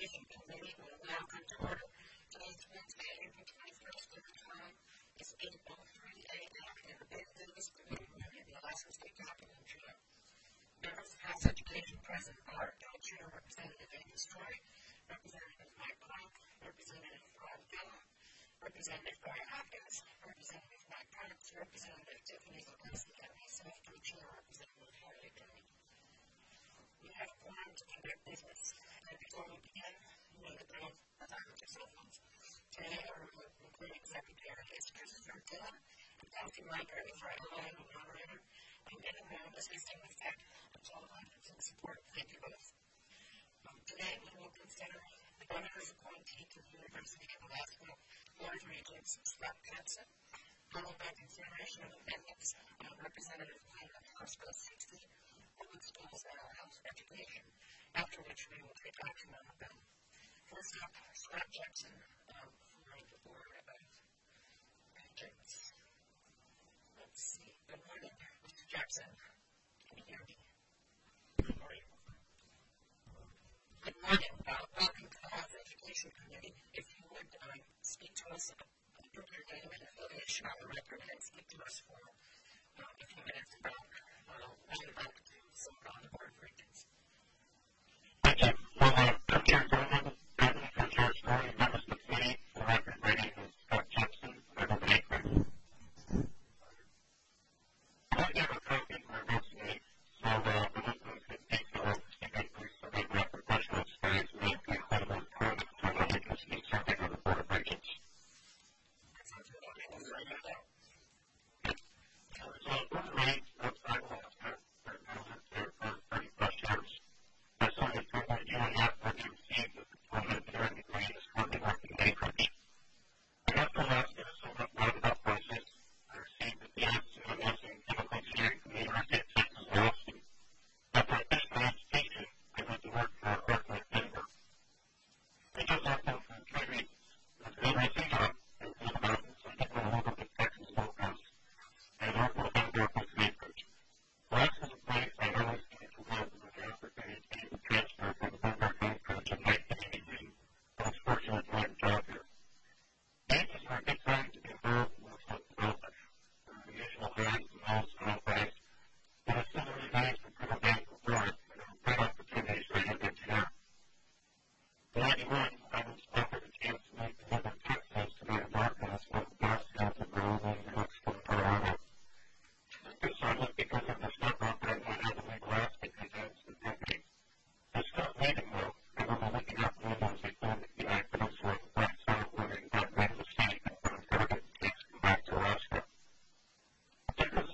Education Committee will now come to order. Today's Wednesday, April 21st, and the time is 8:03 a.m. in the Big Business Committee room in the Alaska State Capitol in Juneau. Members of House Education present are Bill Chair Representative Amy Story, Representative Mike Plank, Representative Ron Villa, Representative Brian Hopkins, Representative Mike Parks, Representative Tiffany Zagorski, and myself, Co-Chair Representative Harry Green. We have a plan to conduct business, and before we begin, we need to bring a time with your cell phones. Today, our recording secretary is Christopher Dillon, and Dr. Mike is our LA moderator, and anyone assisting with tech and telephone and support. Thank you both. Today, we will consider the governor's appointee to the University of Alaska North Region's Scott Jensen, followed by consideration of amendments on Representative Plan House Bill 60, Public Schools and Health Education, after which we will take action on the bill. First up, Scott Jensen for the Board of Regents. Let's see. Good morning, Mr. Jackson. Can you hear me? Good morning. Good morning. Welcome to the Health Education Committee. If you would speak to us about your name and affiliation on the record and speak to us for a few minutes about what you'd like to serve on the Board of Regents. Thank you. Well, Co-Chair Goldman, Co-Chair Story, members of the committee, for the record, my name is Scott Jensen. I live in Akron. I don't have a copy of my resume, so I'm not going to detail significantly some of my professional experience and make the incredible improvement to my interest in serving on the Board of Regents. That sounds good. Okay, we'll write that down. So, Board of Regents outside Alaska for 30-plus years. My son is currently a year and a half working overseas with a diploma in engineering degree and is currently working in Anchorage. I got to Alaska to serve up roundabout process. I received a BS in MS in chemical engineering from the University of Texas at Austin. After I finished my education, I went to work for Oracle at Denver. I chose Oracle for 3 reasons. It was an interesting job, it was in the mountains, I didn't want to move up to Texas Gulf Coast, and Oracle had work with Anchorage. Alaska's a place I always wanted to live with the opportunity to be able to transfer from the Denver to Anchorage in 1983. I was fortunate to land a job here. Ages were a good time to be involved in workforce development. There were the usual highs and lows and all-buys, but I still early days were pretty down for work, and there were great opportunities for young engineer. In 91, I was offered a chance to move to Midland, Texas to be a market as one of the best jobs in the world in New Mexico and Colorado. This was because of the step up that I had to leave Alaska to advance the company. I stopped leaving though. I remember looking out the window as I phoned the PI Peninsula with bright south wondering about made a mistake and put a target and takes me back to Alaska. Texas is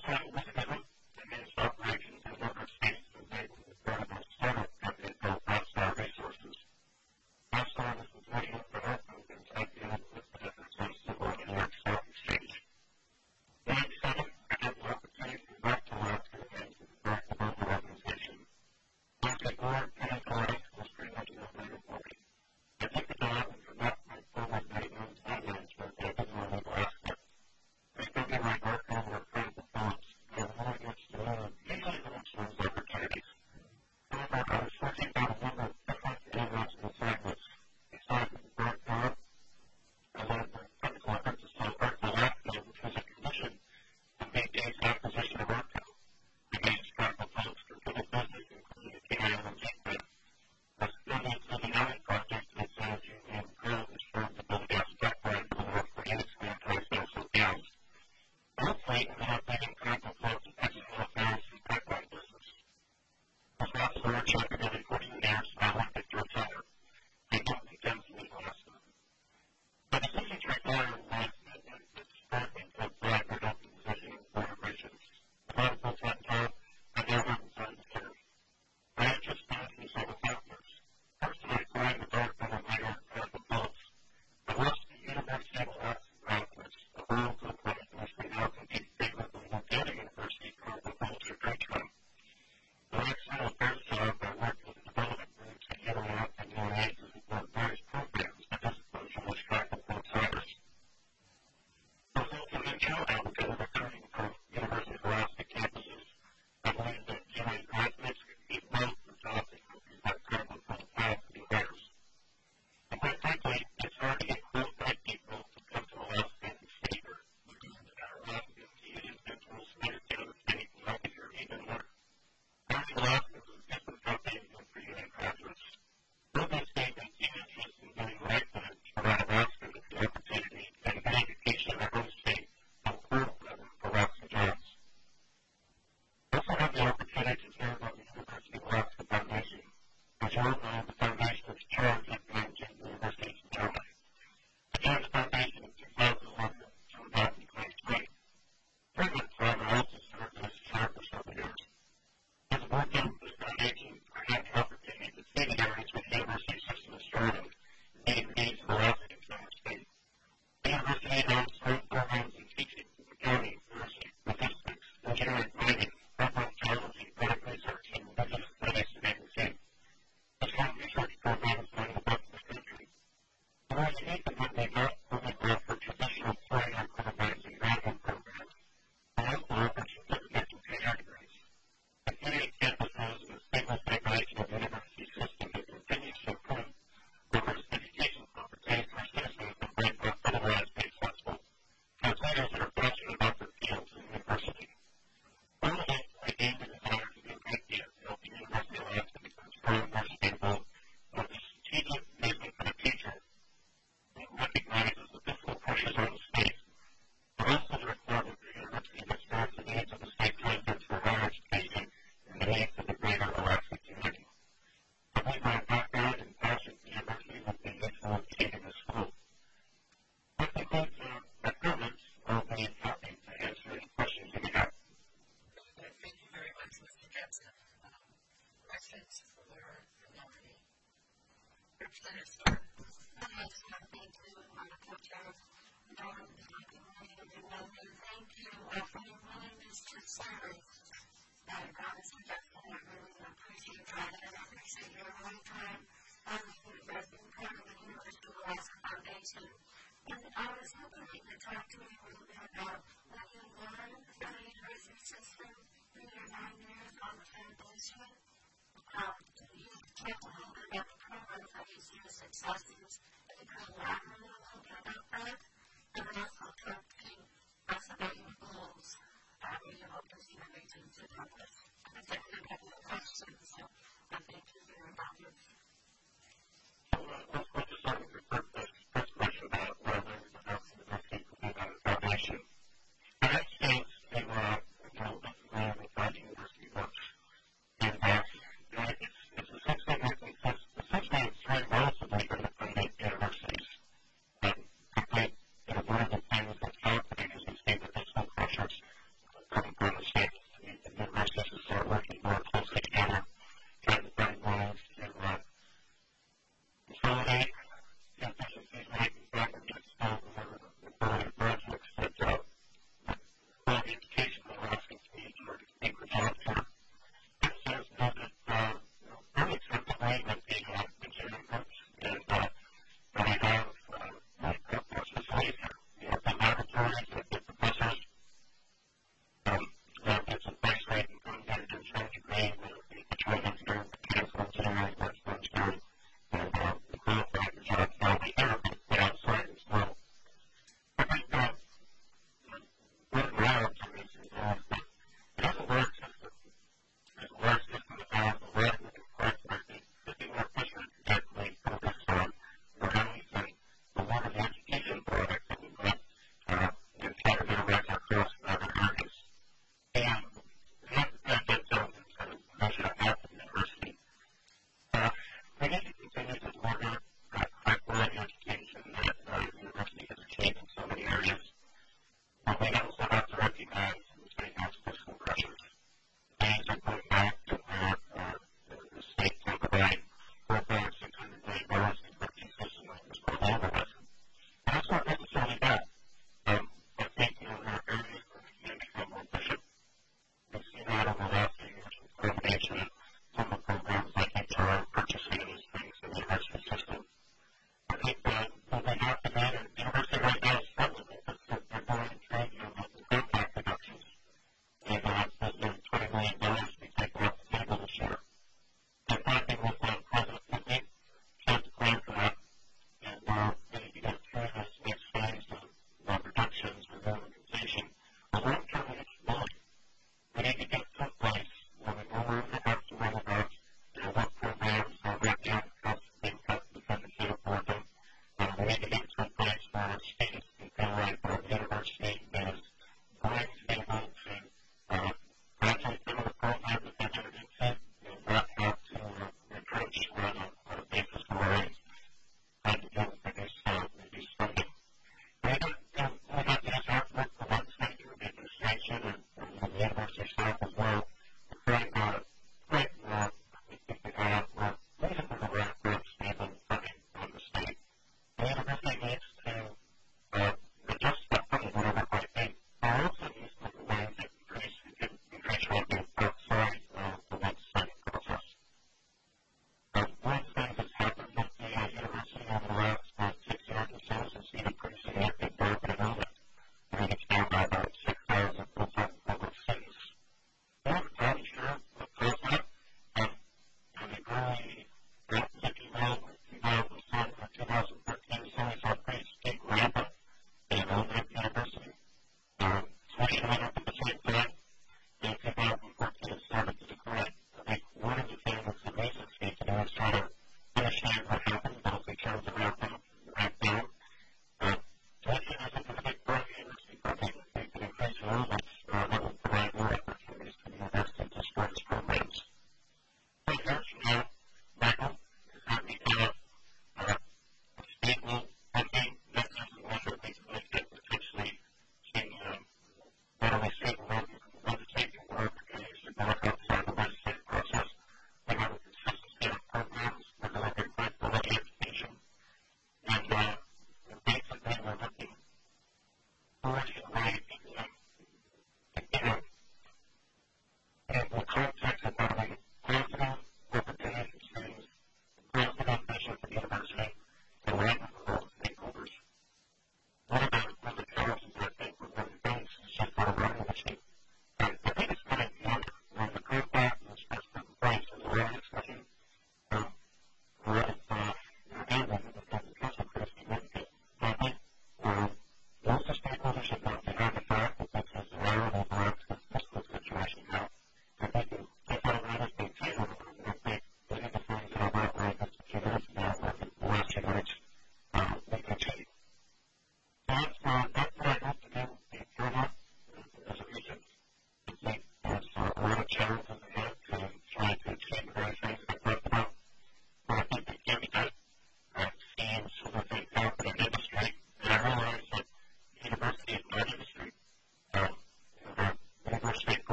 We need to get took place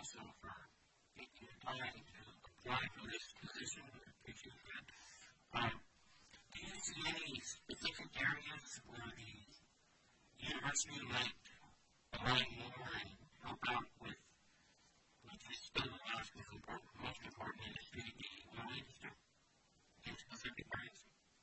also for taking the time to apply for this position. I appreciate that. Do you see any specific areas where the university might align more and help out with the state of Alaska's most important industry, the oil industry, in specific areas?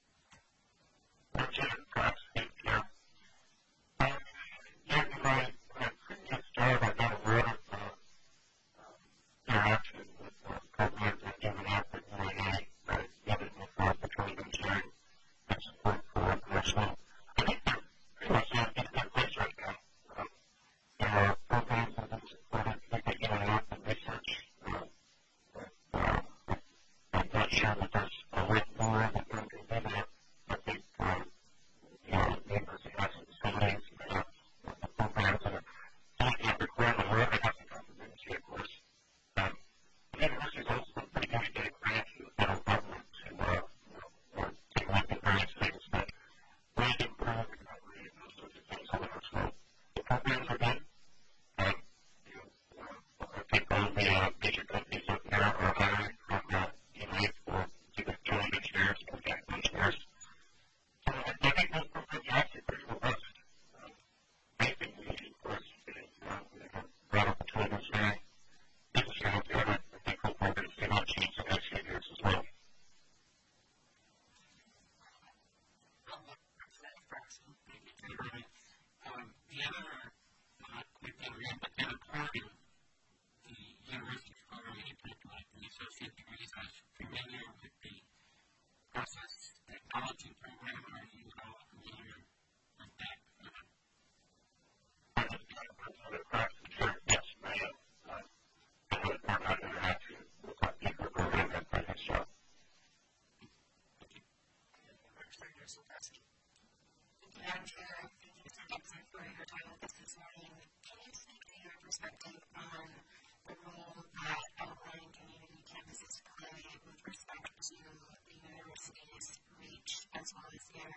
Perspective on the role that outlying community campuses play with respect to the university's reach as well as their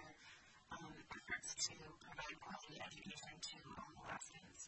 efforts to provide quality education to all Alaskans.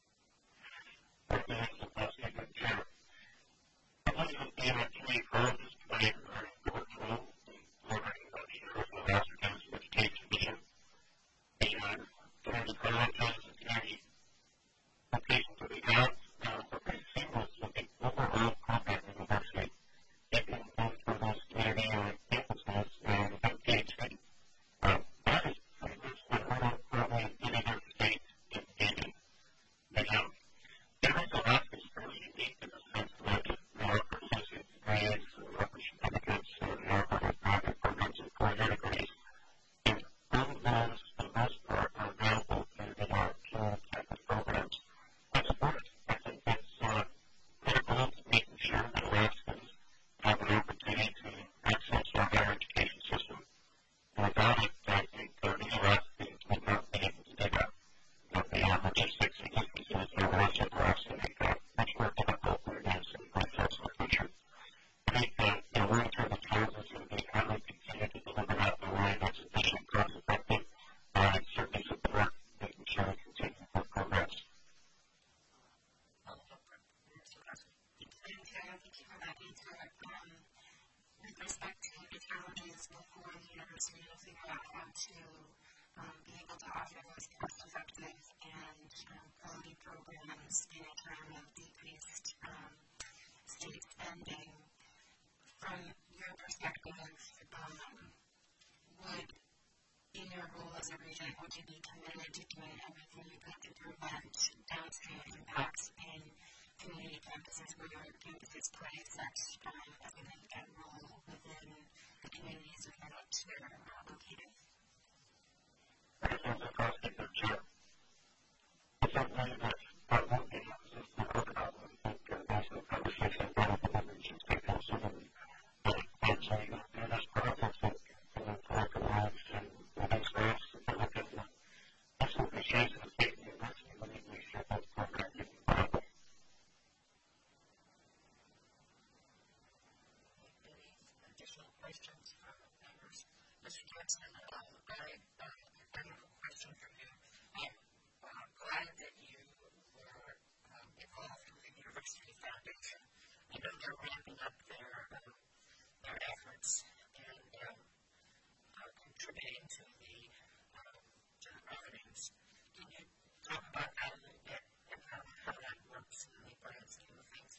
From your perspective, would, in your role as a regent, would you be committed to doing everything you could to prevent downstream impacts in community campuses where your campuses play such a significant role within the communities within which they're located? they're ramping up their efforts and contributing to the revenues. Can you talk about that a little bit and how that works in the grand scheme of things?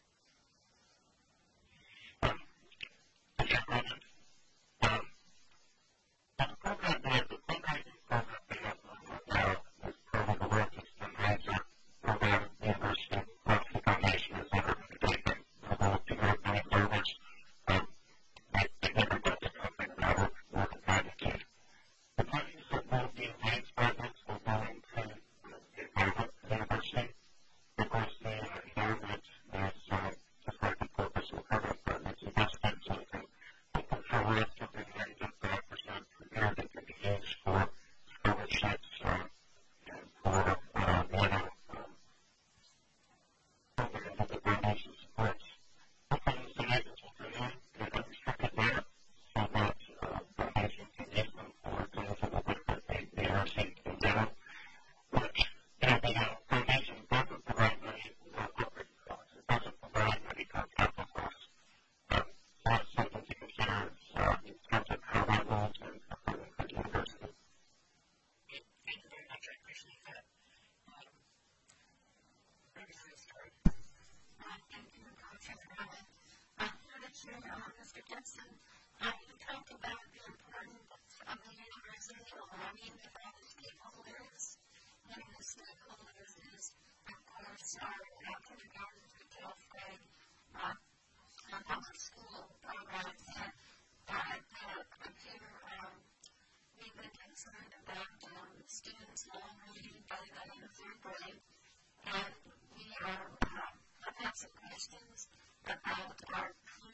Mr. Gibson, you talked about the importance of the university aligning with all the stakeholders. One of the stakeholders is, of course, our kindergarten through 12th grade public school programs. And up here, we've been concerned about students not reading by the end of third grade. And we have had some questions about our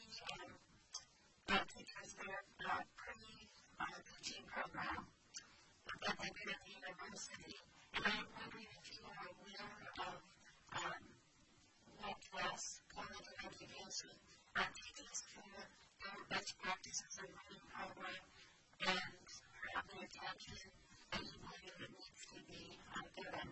teachers, their pre-teaching program that they do at the university. And I'm wondering if you are aware of what class quality education teaches for their best practices and learning program and have the attention that you believe it needs to be given.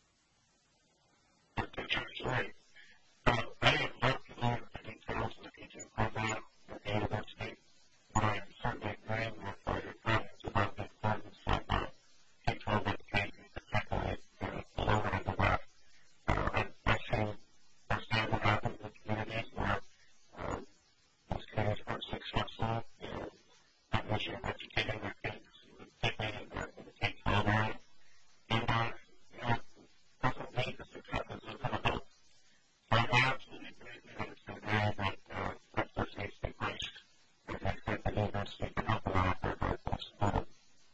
That's right. I have not learned the details of the teaching program at the university, but I am certainly agreeing with your comments about the importance of K-12 education, particularly the lower end of that. I've seen firsthand what happens in communities where these communities are successful in that mission of educating their kids, particularly in the K-12 area. And it doesn't mean the success is about. So I absolutely agree that it's an area that first needs to be placed. And I think the university can help a lot with that possibility.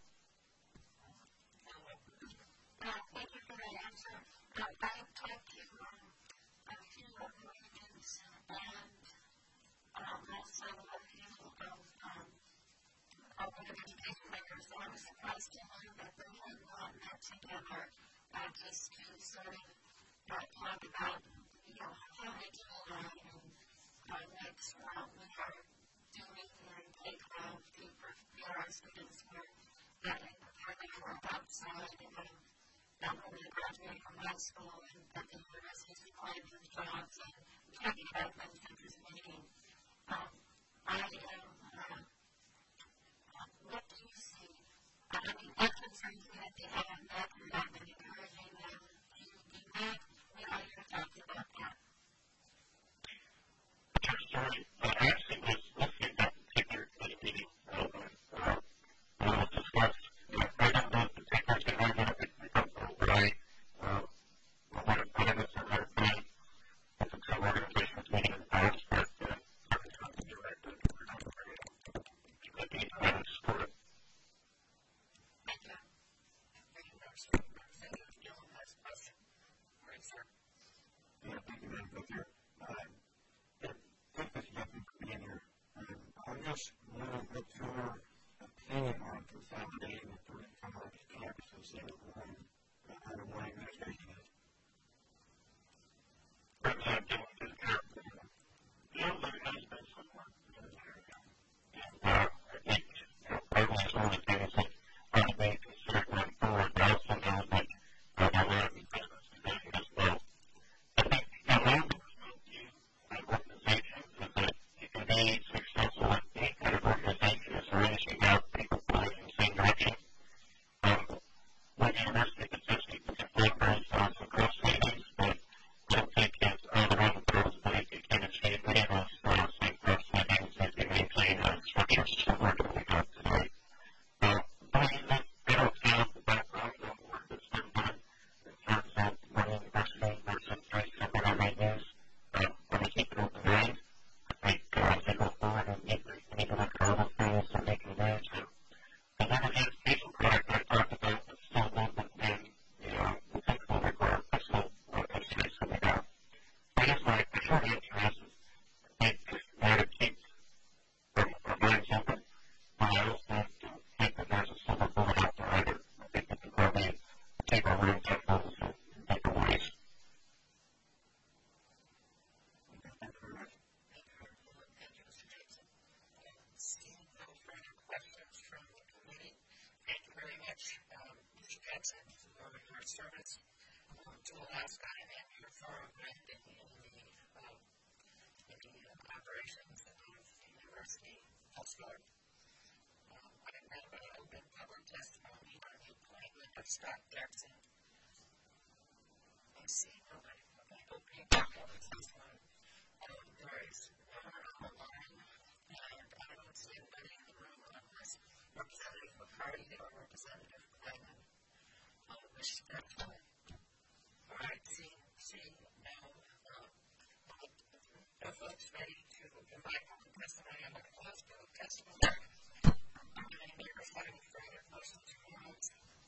Thank you for that answer. I have talked to a few of the regions and also a few of the education makers. So I was surprised to learn that they had not met together just to sort of talk about how they do align and make sure we are doing in K-12 to prepare our students for that they work outside and when they graduate from high school and that the university is applying for jobs and talking about those things meeting. What do you see? I mean, that concerns me that they haven't met and not been encouraging them to do that. What are your thoughts about that? Sorry, I actually was listening to that particular meeting when it was discussed. I don't know if the takers can argue it because what I haven't said that thing with the two organizations meeting in the past, but certainly something to direct it. I think I would support it. Thank you. Thank you, Representative Gillum has a question. Right, sir. Yeah, thank you, Madam Speaker. Thank you for being here. I'm just wondering what your opinion on consolidating the three college campuses under one administration is. Representative Gillum is here. There has been some work in this area. And I think everyone's only things that are being considered going forward, but I also know that there will be business division as well. I think the organizations and to Alaska and you're thoroughbred in the operations of the University of Florida. I read an open public testimony on the appointment of Scott Jackson. I see nobody. Open public testimony. There is never on the line, and I don't see anybody in the room unless Representative McCarty or Representative Clayton wish to testify. All right, seeing no folks ready to provide public testimony, I'm going to close public testimony. Any members have any further questions or comments?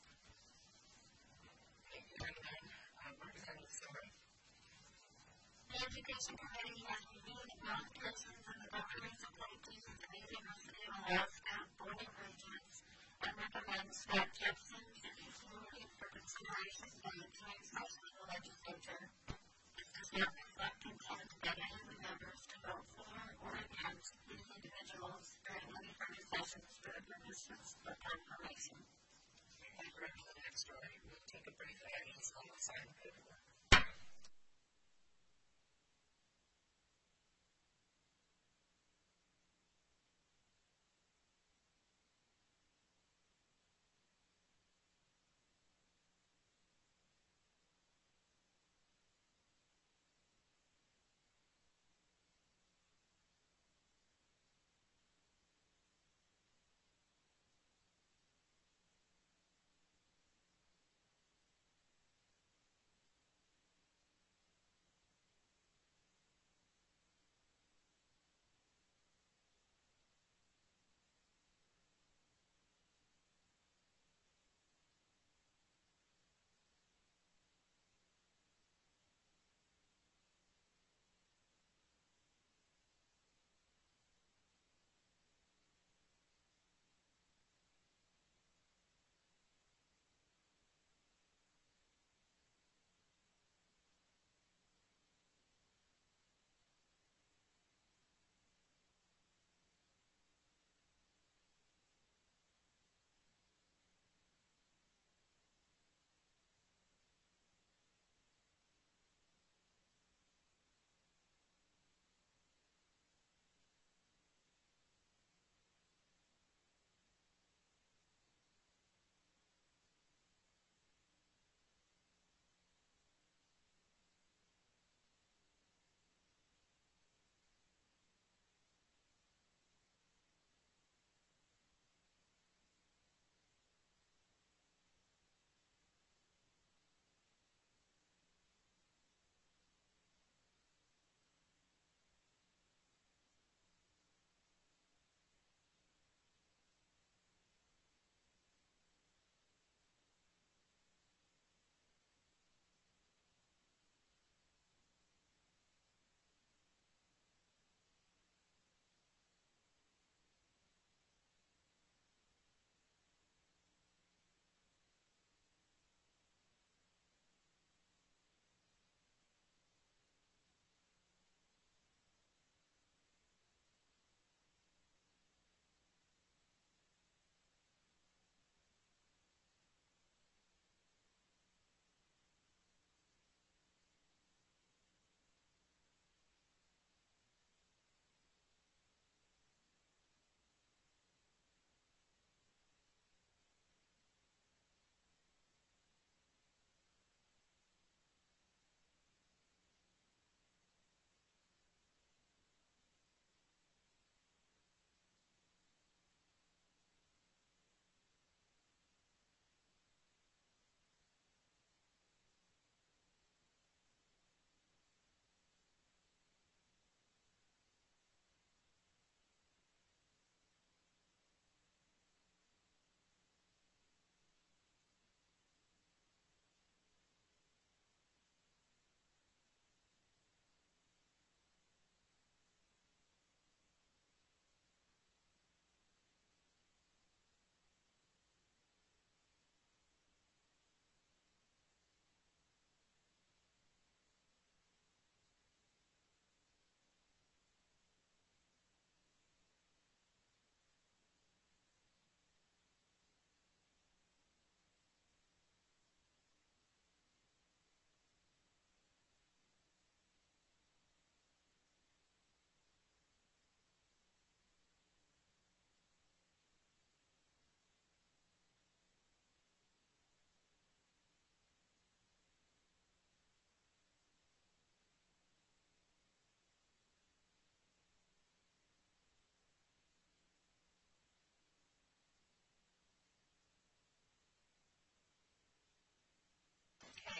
Representative Silver. The Education Committee has reviewed modifications in the governance appointees of the University of Alaska Board of Regents and recommends Scott Jepson to be forwarded for consideration by the joint session of the legislature. This does not reflect intent by any of the members to vote for or against these individuals during any further sessions for the purposes of confirmation. Thank you, Representative Story. We'll take a brief audience on the sign paperwork.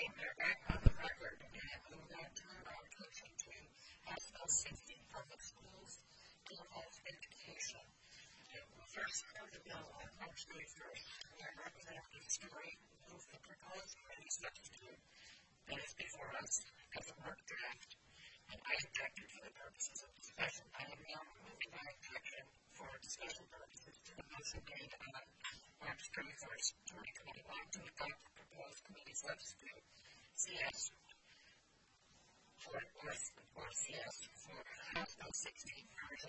they're back on the record and move on to allocation to House Bill 60 public schools to health education. First heard the bill on March 31st, and Representative Story moved the proposed committee substitute that is before us as a work draft, and I objected for the purposes of discussion. I am now moving my objection for discussion purposes to the motion made on March 31st, 2021 to adopt the proposed committee substitute, CS, or CS for House Bill 60, version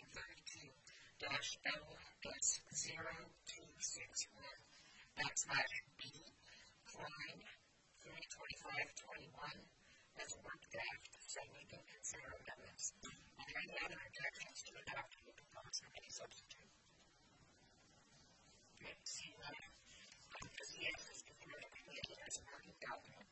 32-L-0261 /B, line 32521 as a work draft, so we can consider amendments. Are there any other objections to adopting the proposed committee substitute? Okay, see none. The CS is before the committee as a working document.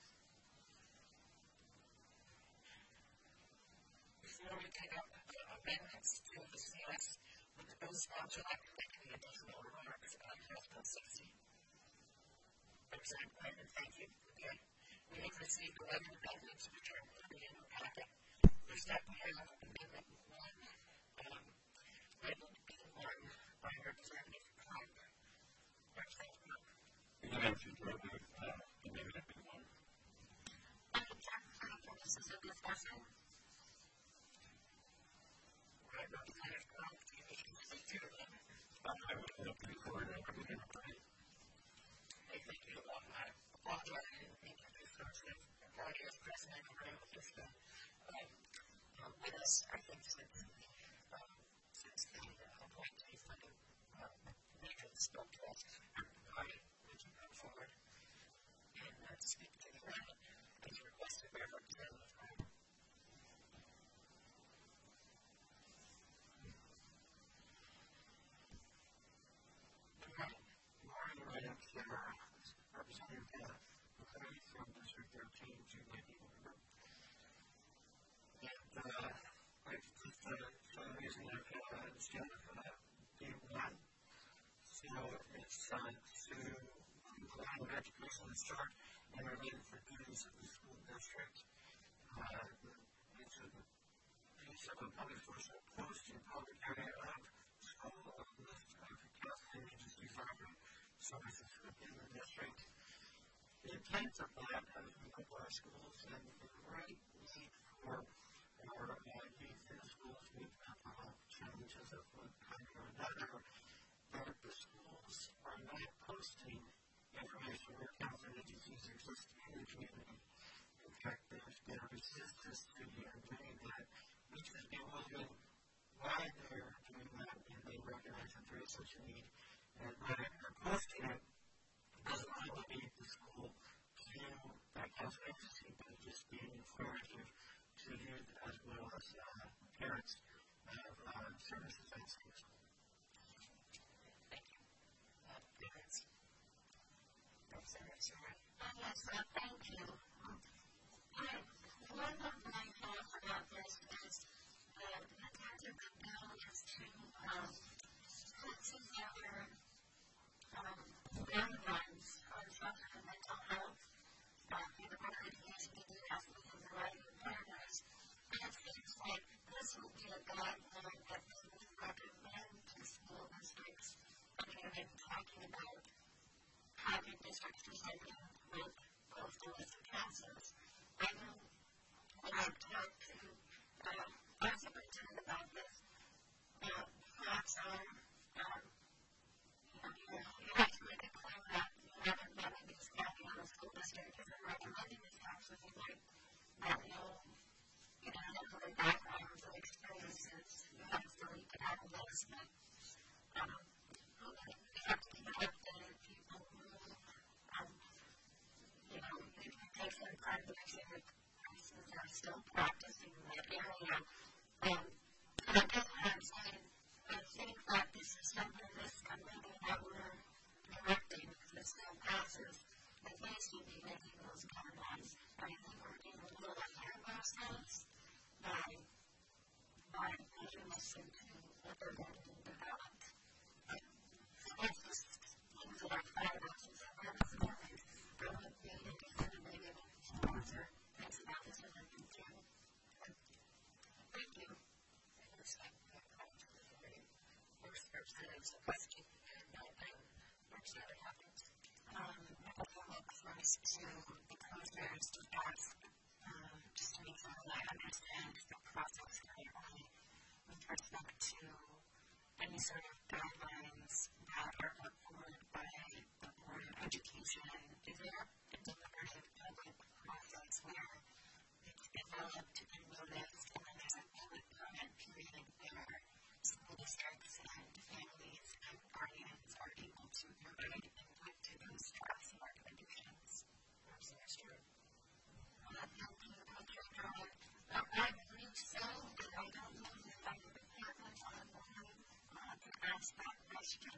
Before we take up amendments to the CS, would the bill sponsor like to make any additional remarks on House Bill 60? Representative Brandon, thank you. Okay. We have received 11 amendments which are included in the packet. First up, we have Amendment 1, labeled B1 by Representative Clark. Representative Clark. You mentioned earlier Amendment B1. I object for the purposes of discussion. Right, Representative Clark, do you wish to speak to it? I would like to record Amendment 3. Thank you. I apologize. I didn't mean to do such a party as president of the system. With us, I think, since the appointee for the major spoke to us, I would you come forward and speak to the amendment as requested by Representative Clark. Representative McCarty from District 13 to Lady River. And I just, for the reason I stand for that B1. So it's to provide education and start and related for duties of the school district. It's a piece of a public social post in public area of school of list of capacity agency property services within the district. The intent of that, as we look at our schools and the right need for our youth in the schools with mental challenges of one kind or another, that the schools are not posting information where counseling agencies exist in the community. In fact, there's been a resistance to doing that, which has been wondering why they're doing that, and they recognize that there is such a need. And by posting it, doesn't really lead the school to that counseling agency, but just being informative to youth as well as parents of services at schools. Thank you. Parents. Representative Story. Yes, thank you. One of my thoughts about this is the intent of the bill is to put together guidelines on children and mental health in the public education as we can provide the partners. And it seems like this would be a guideline that we would recommend to school districts. I mean, I've been talking about having districts presenting with both the list of counselors. I know when I've talked to our superintendent about this, perhaps you have to make it clear that you haven't met with these county on a school district if you're recommending these counselors. You might not know, the backgrounds or experiences. You have to lead to have a list, but you have to keep updated people who, maybe take some time to make sure that persons are still practicing in that area. And I guess what I'm saying, I think that this is something this committee that we're directing, because it still passes, at least we'd be making those guidelines. I think we're being a little ahead of ourselves by putting this into what they're going to develop. It's just things that I thought about since I was a parent. I would be a definitive ask a question, and we'll see what happens. I will look first to the closers to ask, just to make sure that I understand the process currently with respect to any sort of guidelines that are put forward by the Board of Education. Is there a deliberative public process where it's developed and noticed, and then there's a public comment period where school districts and families and guardians are able to provide input to those drafts and recommendations? Perhaps that's true. I believe so, but I don't know if I have a department online to ask that question.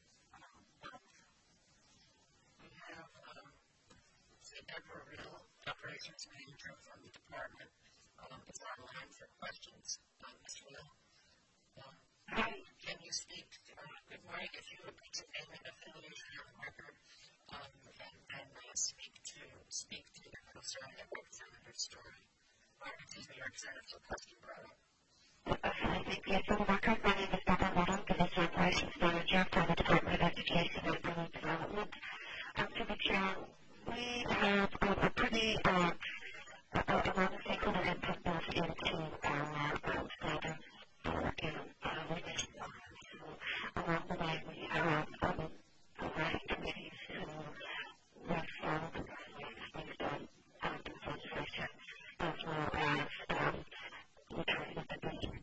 We have Deborah Real, Operations Manager from the department, is online for questions. Ms. Real, can you speak? Good morning. If you would put your name and affiliation on the record, and then speak to the concern that Representative Story, Representative Silkowski brought up. Yes, for the record, my name is Deborah Little, Division Operations Manager for the Department of Education and Urban Development. To the chair, we have a pretty amount of stakeholder input built into our standards and revision plans. So along the way, we have providing committees who work from the guidelines based on this legislation, as well as we try to get the people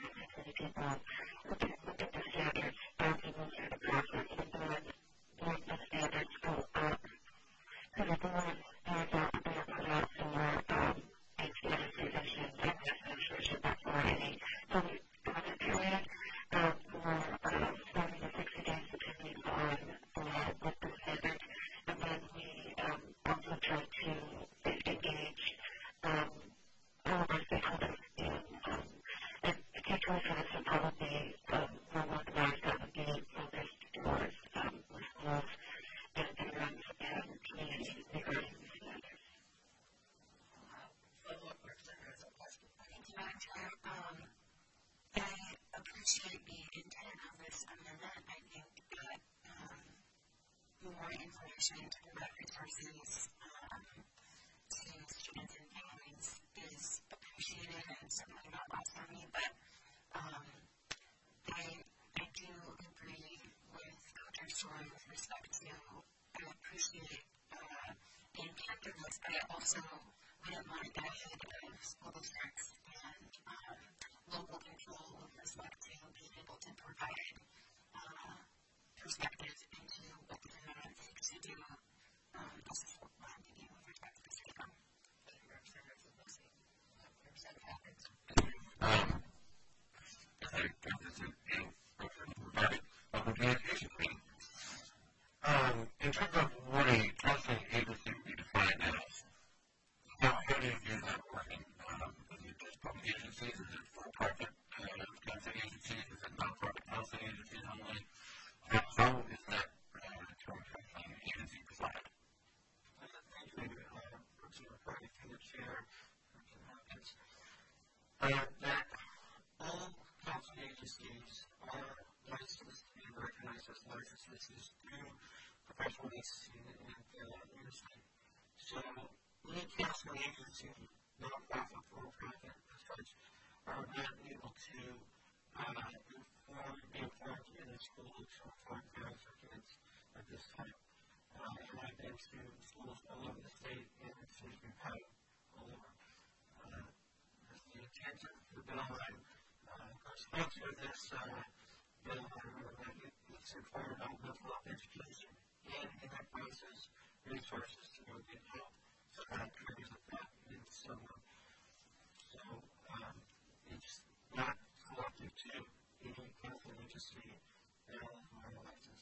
look at the standards as we move through the process, and then when the standards go up to the board, there's a put out for a standard revision and administration before any public comment period for 30 to 60 days, depending on what the standards, and then we also try to engage all of our stakeholders in particularly for this would probably more organized that would be focused towards schools and parents and communities regarding these standards. Thank you, Madam Chair. I appreciate the intent of this amendment. I think that more information to provide resources to students and families is appreciated and certainly not lost on me, but I do agree with Dr. Story with respect to, I appreciate the intent of this, but I also wouldn't want to get ahead of school districts and local control with respect to being able to provide perspective into what the amendment seeks to do. This is what I'm thinking with respect to this item. Thank you, Representative Lucy. Representative Hawkins. In terms of what a trusting agency would be defined as, how do you view that working? Is it just public agencies? Is it for-profit counseling agencies? Is it non-profit counseling agencies only? How is that term trusting agency defined? Thank you, Representative Party, through the chair, Representative Hawkins. That all counseling agencies are licensed and recognized as licenses through professional licensing and industry. So any counseling agency, non-profit, for-profit, as such, are not able to be informed in the schools or inform parents or kids at this time. And I've been to schools all over the state and the city of Poway all over. The intent of the bill line, our sponsor of this bill line, it's informed about mental health education and in that process, resources to go get help. So that triggers a thought in someone. So it's not selective to any counseling agency at all on the license.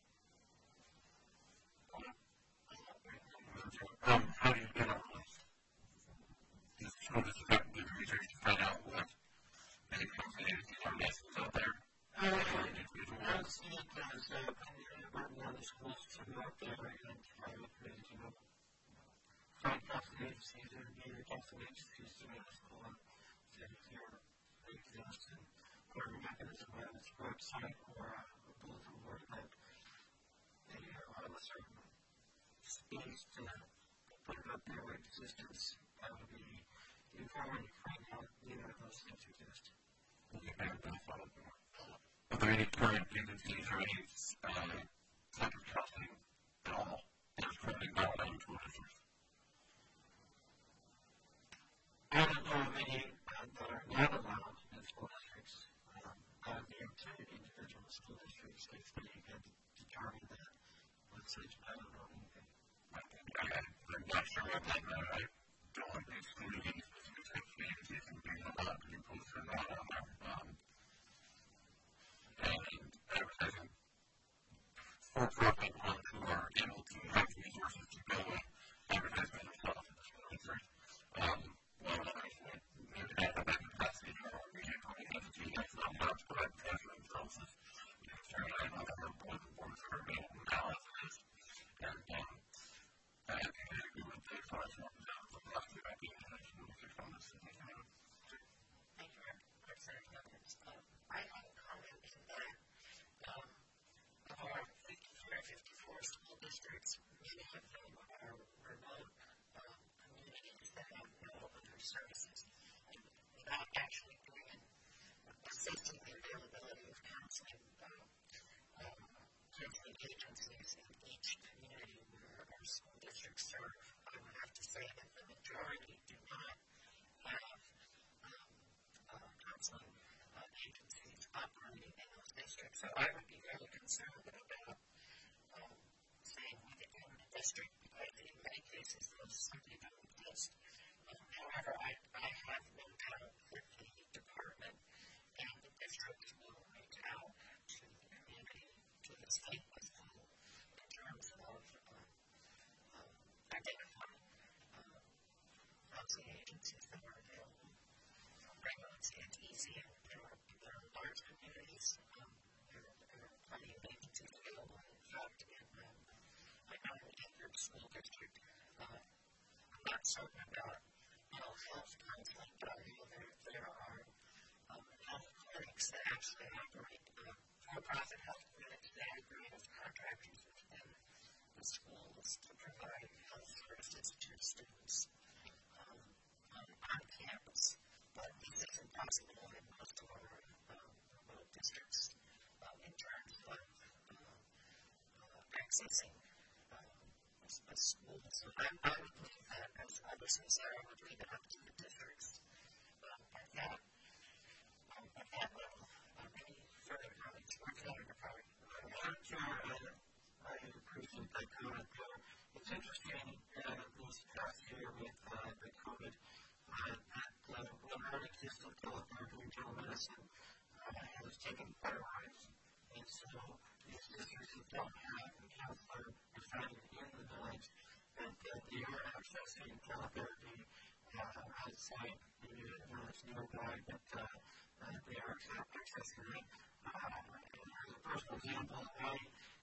How do you get on this? Does the school district do research to find out what any counseling agencies are licensed out there? I don't see it as one of the schools to go out there and try to create, find counseling agencies or be the counseling agencies to make the school to exist and or a mechanism on its website or certain space to put it up there with existence, that would be informative right now. Neither of those things exist. Are there any current agencies or any type of testing at all that is currently not allowed in school districts? I don't know of any that are not allowed in school districts. There are two individual school districts that have determined that. But such, I don't know anything. I'm not sure about that. I don't want to exclude any specific types of agencies from being allowed to be posted or not on there. And advertising for-profit ones who are able to have resources to go and advertise for themselves in the school district. One others would maybe not have that capacity or be a public entity that's not allowed to advertise for themselves. Certainly, I know there are bulletin boards that are available now as it is. And I think I agree with the advice of the last two ideas that you moved from this. Thank you, I have a comment in that of our 54 school districts, many of them are remote communities that have no other services. And without actually bringing assisting the availability of counseling counseling agencies in each community where our school districts serve, I would have to say that the majority do not have counseling agencies operating in those districts. So I would be very concerned about saying within the district, because in many cases those simply don't exist. However, I have no doubt that the department and the district will reach out to the community, to the state as well, in terms of identifying counseling agencies that are available. Right now, it's easy, and there are large communities. There are plenty of agencies available. In fact, I know in Anchorage School District, I'm not certain about mental health counseling, but I know there are health clinics that actually operate, for-profit health clinics that operate as contractors within the schools to provide health services to students on campus. But this isn't possible in most of our remote districts in terms of accessing a school. So I would believe that, as others have said, I would leave it up to the districts at that level. Any further comments? I appreciate that comment. It's interesting this past year with the COVID that one non-existent teletherapy in internal medicine has taken quite a rise. And so these districts that don't have a counselor residing in the village, that they are accessing teletherapy outside the village nearby, but they are accessing it. As a personal example, I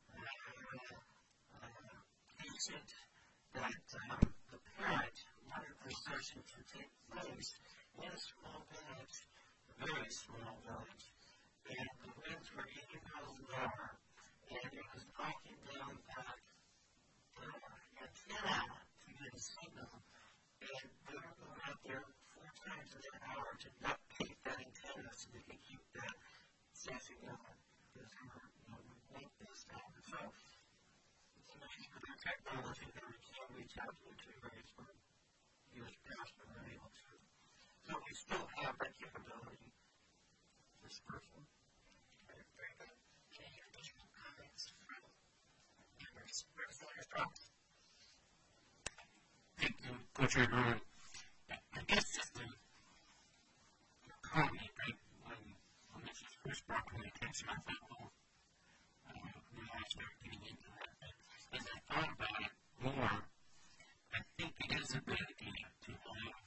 had a patient that the parent wanted the session to take place in a small village, a very small village, and the winds were 80 miles an hour, and it was knocking down that antenna to get a signal, and they were going out there 4 times an hour to not take that antenna so they could keep that session going, because they were, make this down. So, it's amazing with our technology that we can reach out to areas where years past we were able to. So we still have that capability. This person. Very good. Any additional comments from members? Representative Props? Thank you, Coach Rayburn. I guess just a comment, right? When this was first brought to my attention, I thought, well, we might start getting into that. But as I thought about it more, I think it is a good idea to have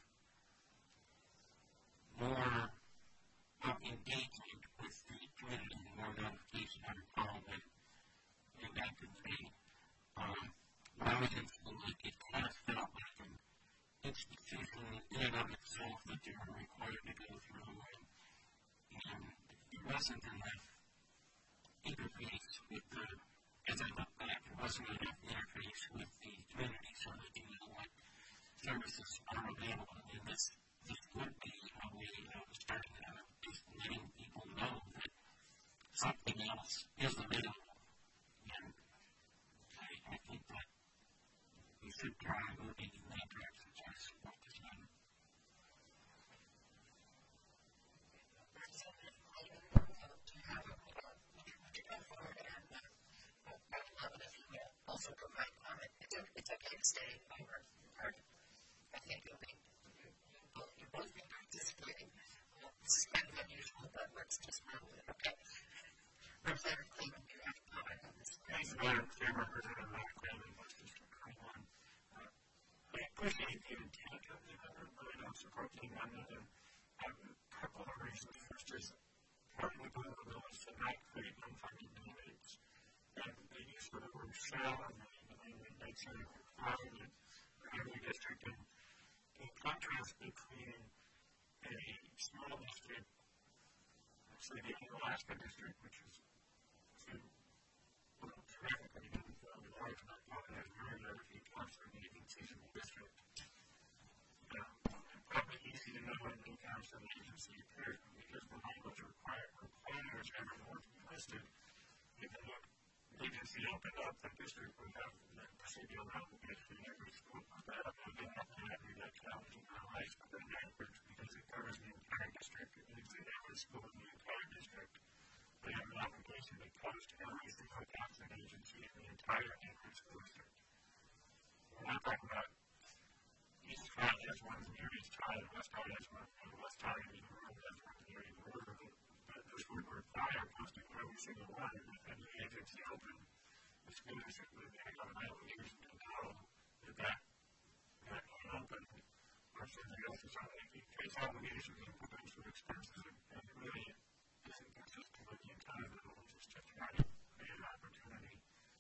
more engagement with the community, more notification on involvement, and that could be when I was in school, it kind of felt like an instant else is the middle. And I think that we should try moving in that direction, which is focus on. Also provide comment. It's okay to stay over. I think you'll both be participating. This is kind of unusual, but let's just move it, okay? Representative Cleveland, you have a comment on this. Thanks, Madam Chair. Representative Matt Cleveland, West District 21. I appreciate the intent of the amendment, but I don't support the amendment, and a couple of reasons. First is part of the goal of the bill is to not create unfunded mandates. And the use of the word shall in the amendment makes it a requirement for every district. And the contrast between a small district, say the Alaska district, which is terrifically large, not has very, very few counseling agencies in the district. Probably easy to know when new counseling agency appears, because the language requires everyone to be listed. Even if the agency opened up, the district would have the procedural obligation in every school. That would be not to have that challenge in our lives, but the language, because it covers the entire district, it means that every school in the entire district would have an obligation to post every single counseling agency in the entire Anchorage school district. We're not talking about East High has one near East High, and West High has one, and West High and even Rural has one near even Rural. But this would require posting every single one, and the agency open the school district would have an obligation to know that open or something else is on it. It's obligation to implement for expenses, and it really isn't consistent with the entire bill, which is to try to create an opportunity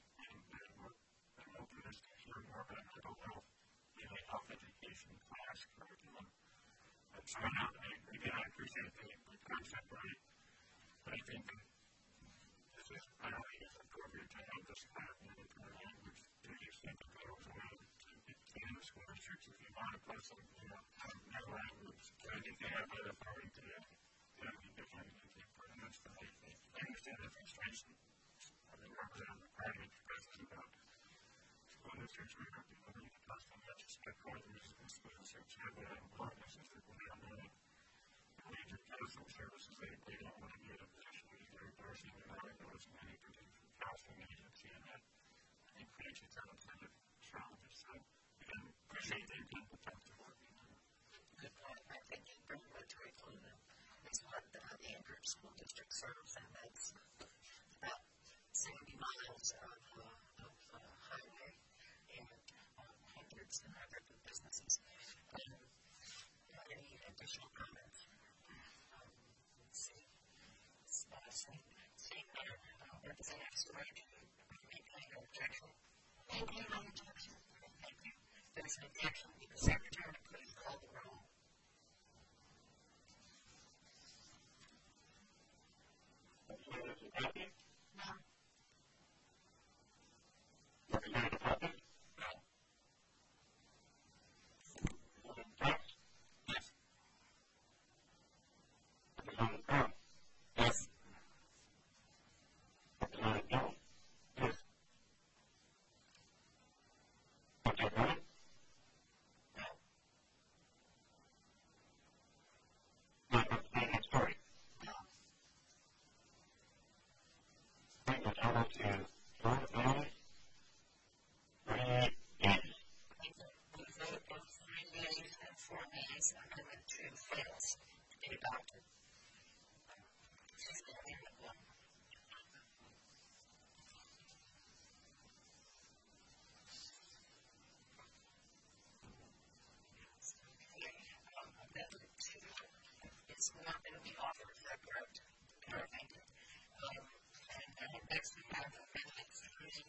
and openness to hear more about mental health in a health education class curriculum. And so I appreciate the concept, right? But I think that this is, I don't think it's appropriate to have this kind of mandatory language to the extent that goes away to the school districts. If you want to put some, no language, I think they have that authority to do it. That would be different if you put in this, but I understand the frustration. I mean, Representative McCarty expresses about school districts where you're able to post them, not just my colleagues in school districts here, but I'm part of this district when I'm running major counseling services. They don't want to be in a position where they're endorsing and not endorsing any particular counseling agency, and that I think creates its own set of challenges. So, again, appreciate the intent, but thanks for working on it. Good point. I think regulatory inclusion is what the Anchorage School District serves, and that's about 70 miles of highway and hundreds and hundreds of businesses. Any additional comments? Let's see. Same matter. Representative Surratt, any objection? Any objection? Thank you. There's an objection. The Secretary, please call the roll. Representative Duffy? No. Representative Huffman? No. Representative Fox? Yes. Representative Brown? Yes. Representative Jones? Yes. Representative Ryan? No. Representative Story? No. Bring the total to 4 ayes, 3 yeas. We vote of 3 yeas and 4 nays. Amendment 2 fails to be adopted. Amendment 1. Amendment 2 is not going to be offered. Is that correct? Thank you. And next we have Amendment 3.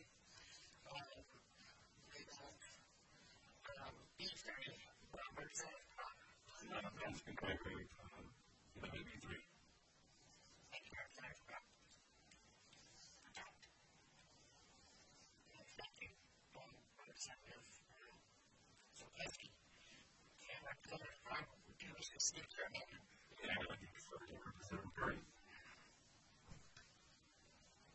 B3. Representative Brown. That's been quite great. Maybe 3. Thank you, Representative Brown. Thank you, Representative Zolkowski. And Representative Brown, do you wish to speak to your amendment? Yeah, I think it's Representative Perry.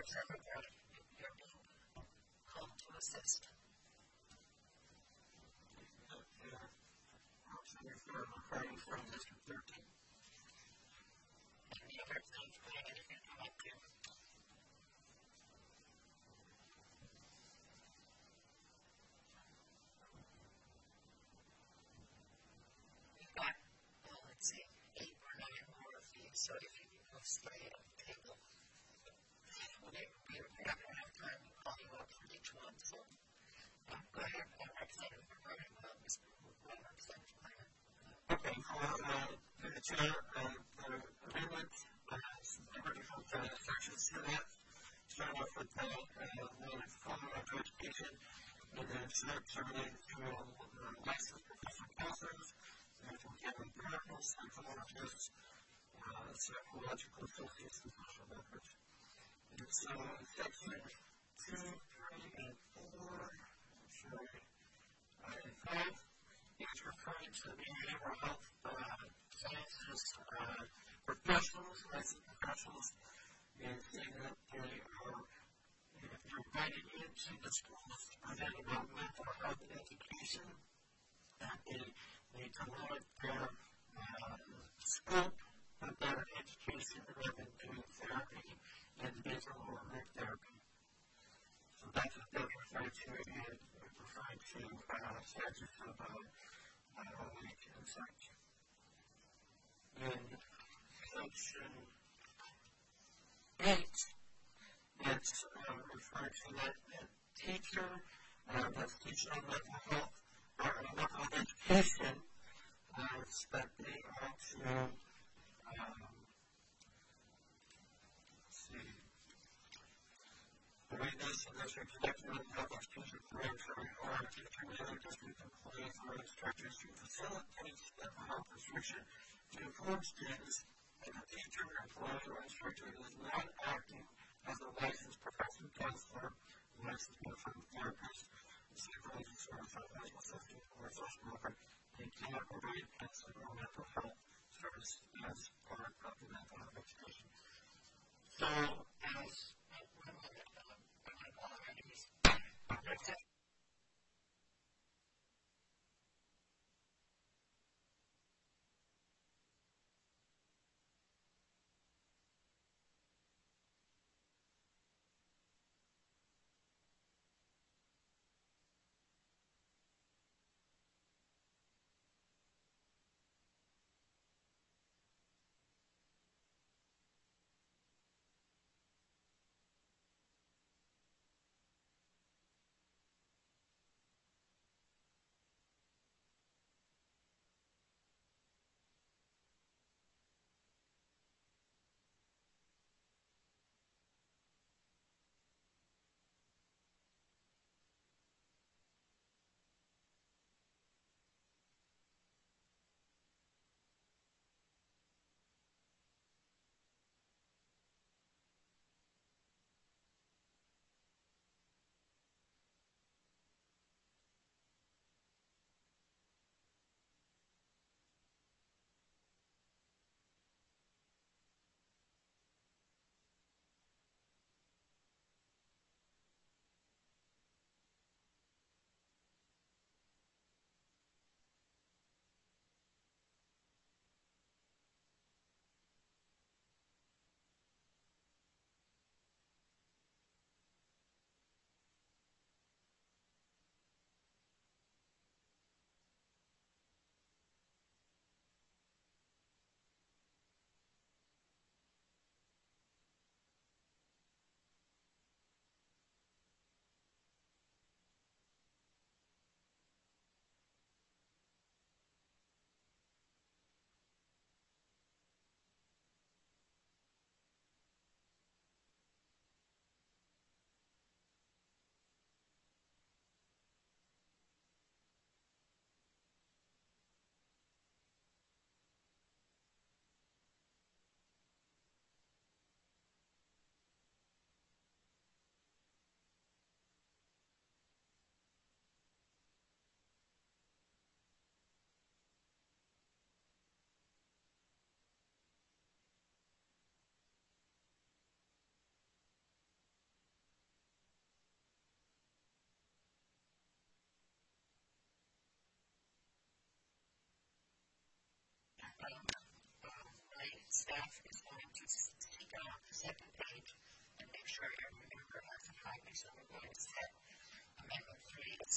everybody you're being called to assist. Recording from District 13. Any other things, anything you'd like to? We've got, let's see, 8 or 9 more of these, so if you can go straight at the table, we're not going to have time to call you up for each one, so go ahead, Representative McBride, Representative Kleiner. Okay, the chair, the amendment, Liberty Health sections to that, start off with the fundamental education, and then surveying through licensed professional counselors, and from family therapists, psychologists, psychological associates, and social workers. And so, section 2, 3, and 4, and 5, is referring to the behavioral health sciences professionals, licensed professionals, and saying that they are invited into the schools to present about mental health education, that they need to limit their scope of their education rather than doing therapy, individual or group therapy. So that's what they're referring to, and referring to statutes of OH and such. In section 8, it's referring to that teacher that's teaching on mental health or mental education, that they are to the radiation district conducting mental health education programs or teaching other district employees or instructors to facilitate mental health instruction to inform students that the teacher, employee, or instructor is not acting as a licensed professional counselor, licensed mental therapist, psychologist, or psychological assistant, or social worker, and cannot provide counseling or mental health service as part of the mental health education. So, as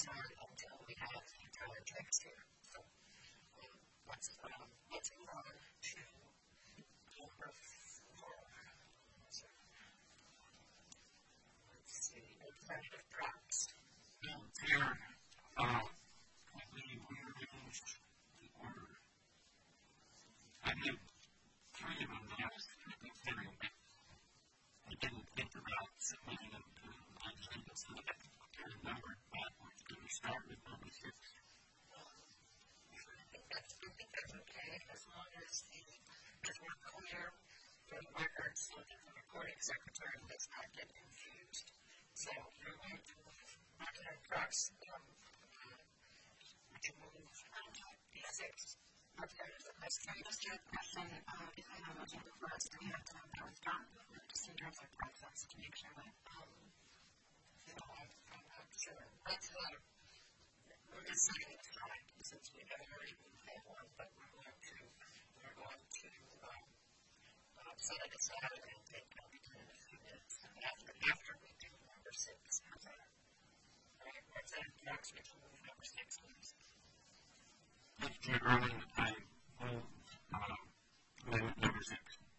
start until we have the entire text here. So let's move on to number 4. So, let's see, alternative props. Here, we rearranged the order. I did 3 of them that I was considering, but I didn't think about submitting them to legislative, so that they're numbered backwards. Can we start with number 6? I think that's okay, as long as we're clear for the record so that the recording secretary does not get confused. So you're going to move alternative props, would you move D6? Okay, let's try this to question if I have a agenda for us, do we have to have that withdrawn? Just in terms of process to make sure that, I'm not sure. We're just setting it aside since we have already moved that one, but we're going to set it aside and take it up again in a few minutes after we do number 6. How's that? All right, what's that? Max, would you move number 6, please? Mr. Erwin, I move amendment number 6.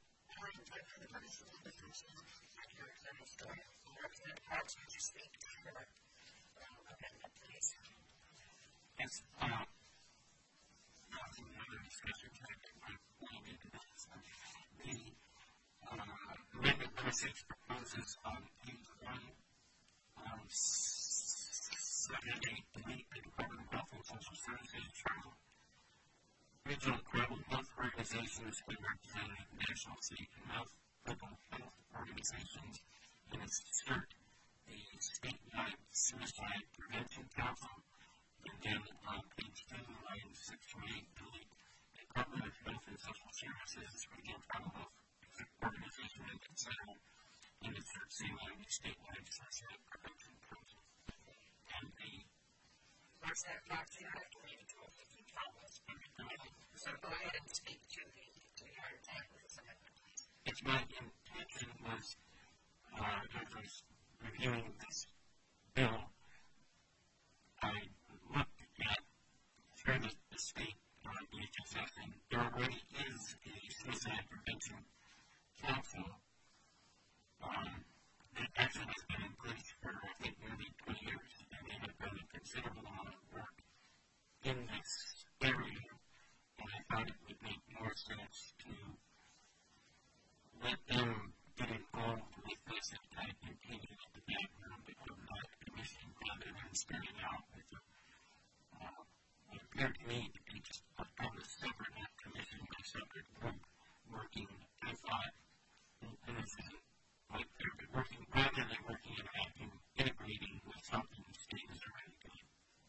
Yes, another discussion topic I'm going into this. The amendment number 6 proposes on page 1, 7-8, delete the Department of Health and Social Services from Regional Global Health Organizations and representative national, state, and local health organizations, and insert the statewide suicide prevention council, and then on page 2, lines 6 to 8, delete the Department of Health and Social Services, Regional Global Health Organization, and consider, and insert same language, statewide suicide prevention council. And the what's that proxy related to a 50 comments? So go ahead and speak to your intent with this amendment, please. If my intention was, as I was reviewing this bill, I looked at through the state DHSS, and there already is a suicide prevention council that actually has been in place for, I think, nearly 20 years, and they have done a considerable amount of work in this area. And I thought it would make more sense to let them get involved with this and kind of continue with the background of that commission rather than starting out with what appeared to me to be just a separate commission, a separate group working. I thought this is like they're working, rather than working and acting, integrating with something the state is already doing.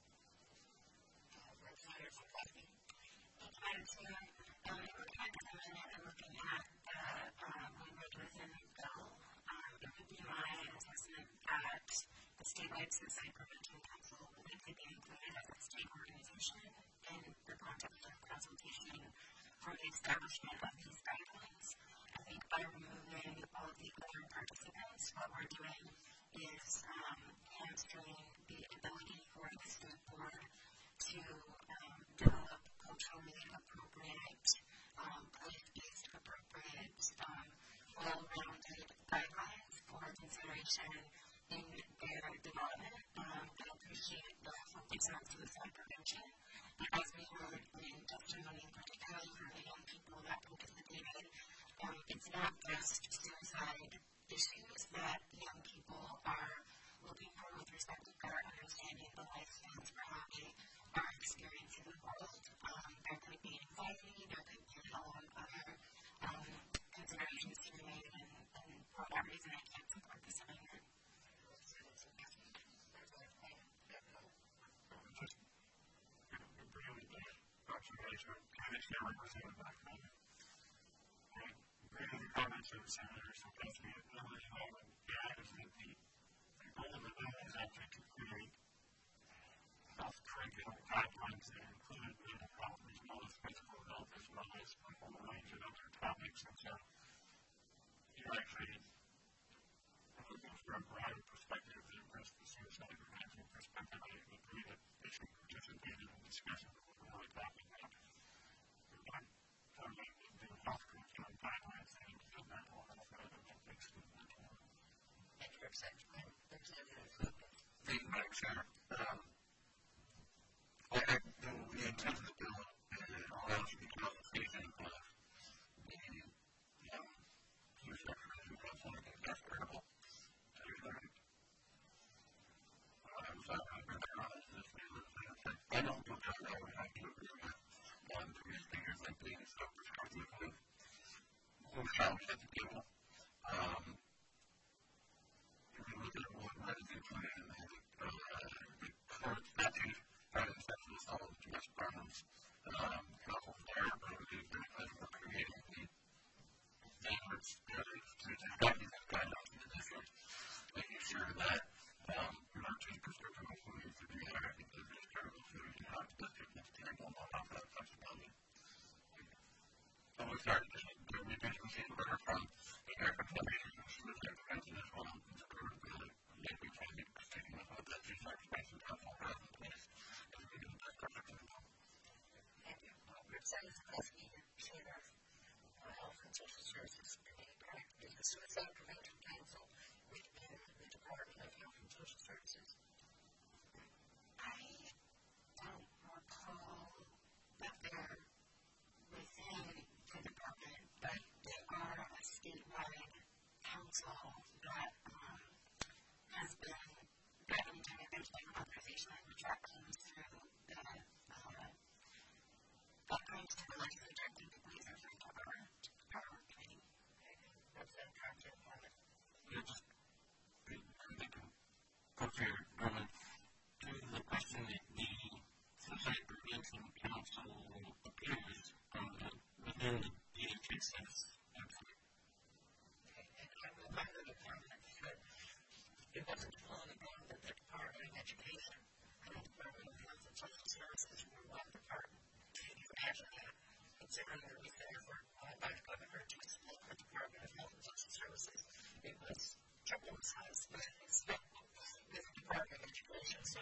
The statewide suicide prevention council would likely be included as a state organization in the context of consultation for the establishment of these guidelines. I think by removing all of the other participants, what we're doing is hamstringing the ability for the state board to develop culturally appropriate, place-based appropriate, well-rounded guidelines for consideration in their development. I appreciate the focus on suicide prevention. But as we heard in testimony, particularly from the young people that participated, it's not just suicide issues that young people are looking for with respect to better understanding the lifestyles for how they are experiencing the world. There could be anxiety, there could be a lot of other considerations to be made, and for that reason I can't support this amendment. The comments of the senators supposed to be eligible, and that is that the goal of the bill is actually to create health curriculum guidelines that include mental health as well as physical health as well as a whole range of other topics. And so you actually, from a broader perspective than just the suicide prevention perspective, I agree that allows you the conversation of the user who has something that's terrible. So you're learning. So I'm really honest in this way. I don't feel that way when I do agree with the reason you're thinking so prescriptively. We'll challenge at the table. If you look at what is included in the current statute, private sexual assault, domestic violence, counsel there, but it is very clear for creating the standards to document guidelines in the district, making sure that you're not just prescriptive employees to be there. I think that there's terrible food and how the district is terrible on top of that flexibility. So we started to reduce the same letter from the American Foundation, which was their prevention as well. Maybe trying to be mistaken with what that is our space and council has in place. And we do that perfectly well. Thank you. Representative Kowalski, Chair of Health and Social Services Committee, is the Suicide Prevention Council within the Department of Health and Social Services. I don't recall that they're within the department, but they are a statewide council that has been driving to eventually authorization and rejections through the guidelines to the legislature. I think the police are trying to power training. What's that content on it? Yeah, just go for your moment. To the question that the Suicide Prevention Council appears within the DHSS. And I will find the comment that it wasn't long ago that the Department of Education and the Department of Health and Social Services were one department. Can you imagine that? Considering that we said for by the governor to split the Department of Health and Social Services, it was triple the size with the Department of Education. So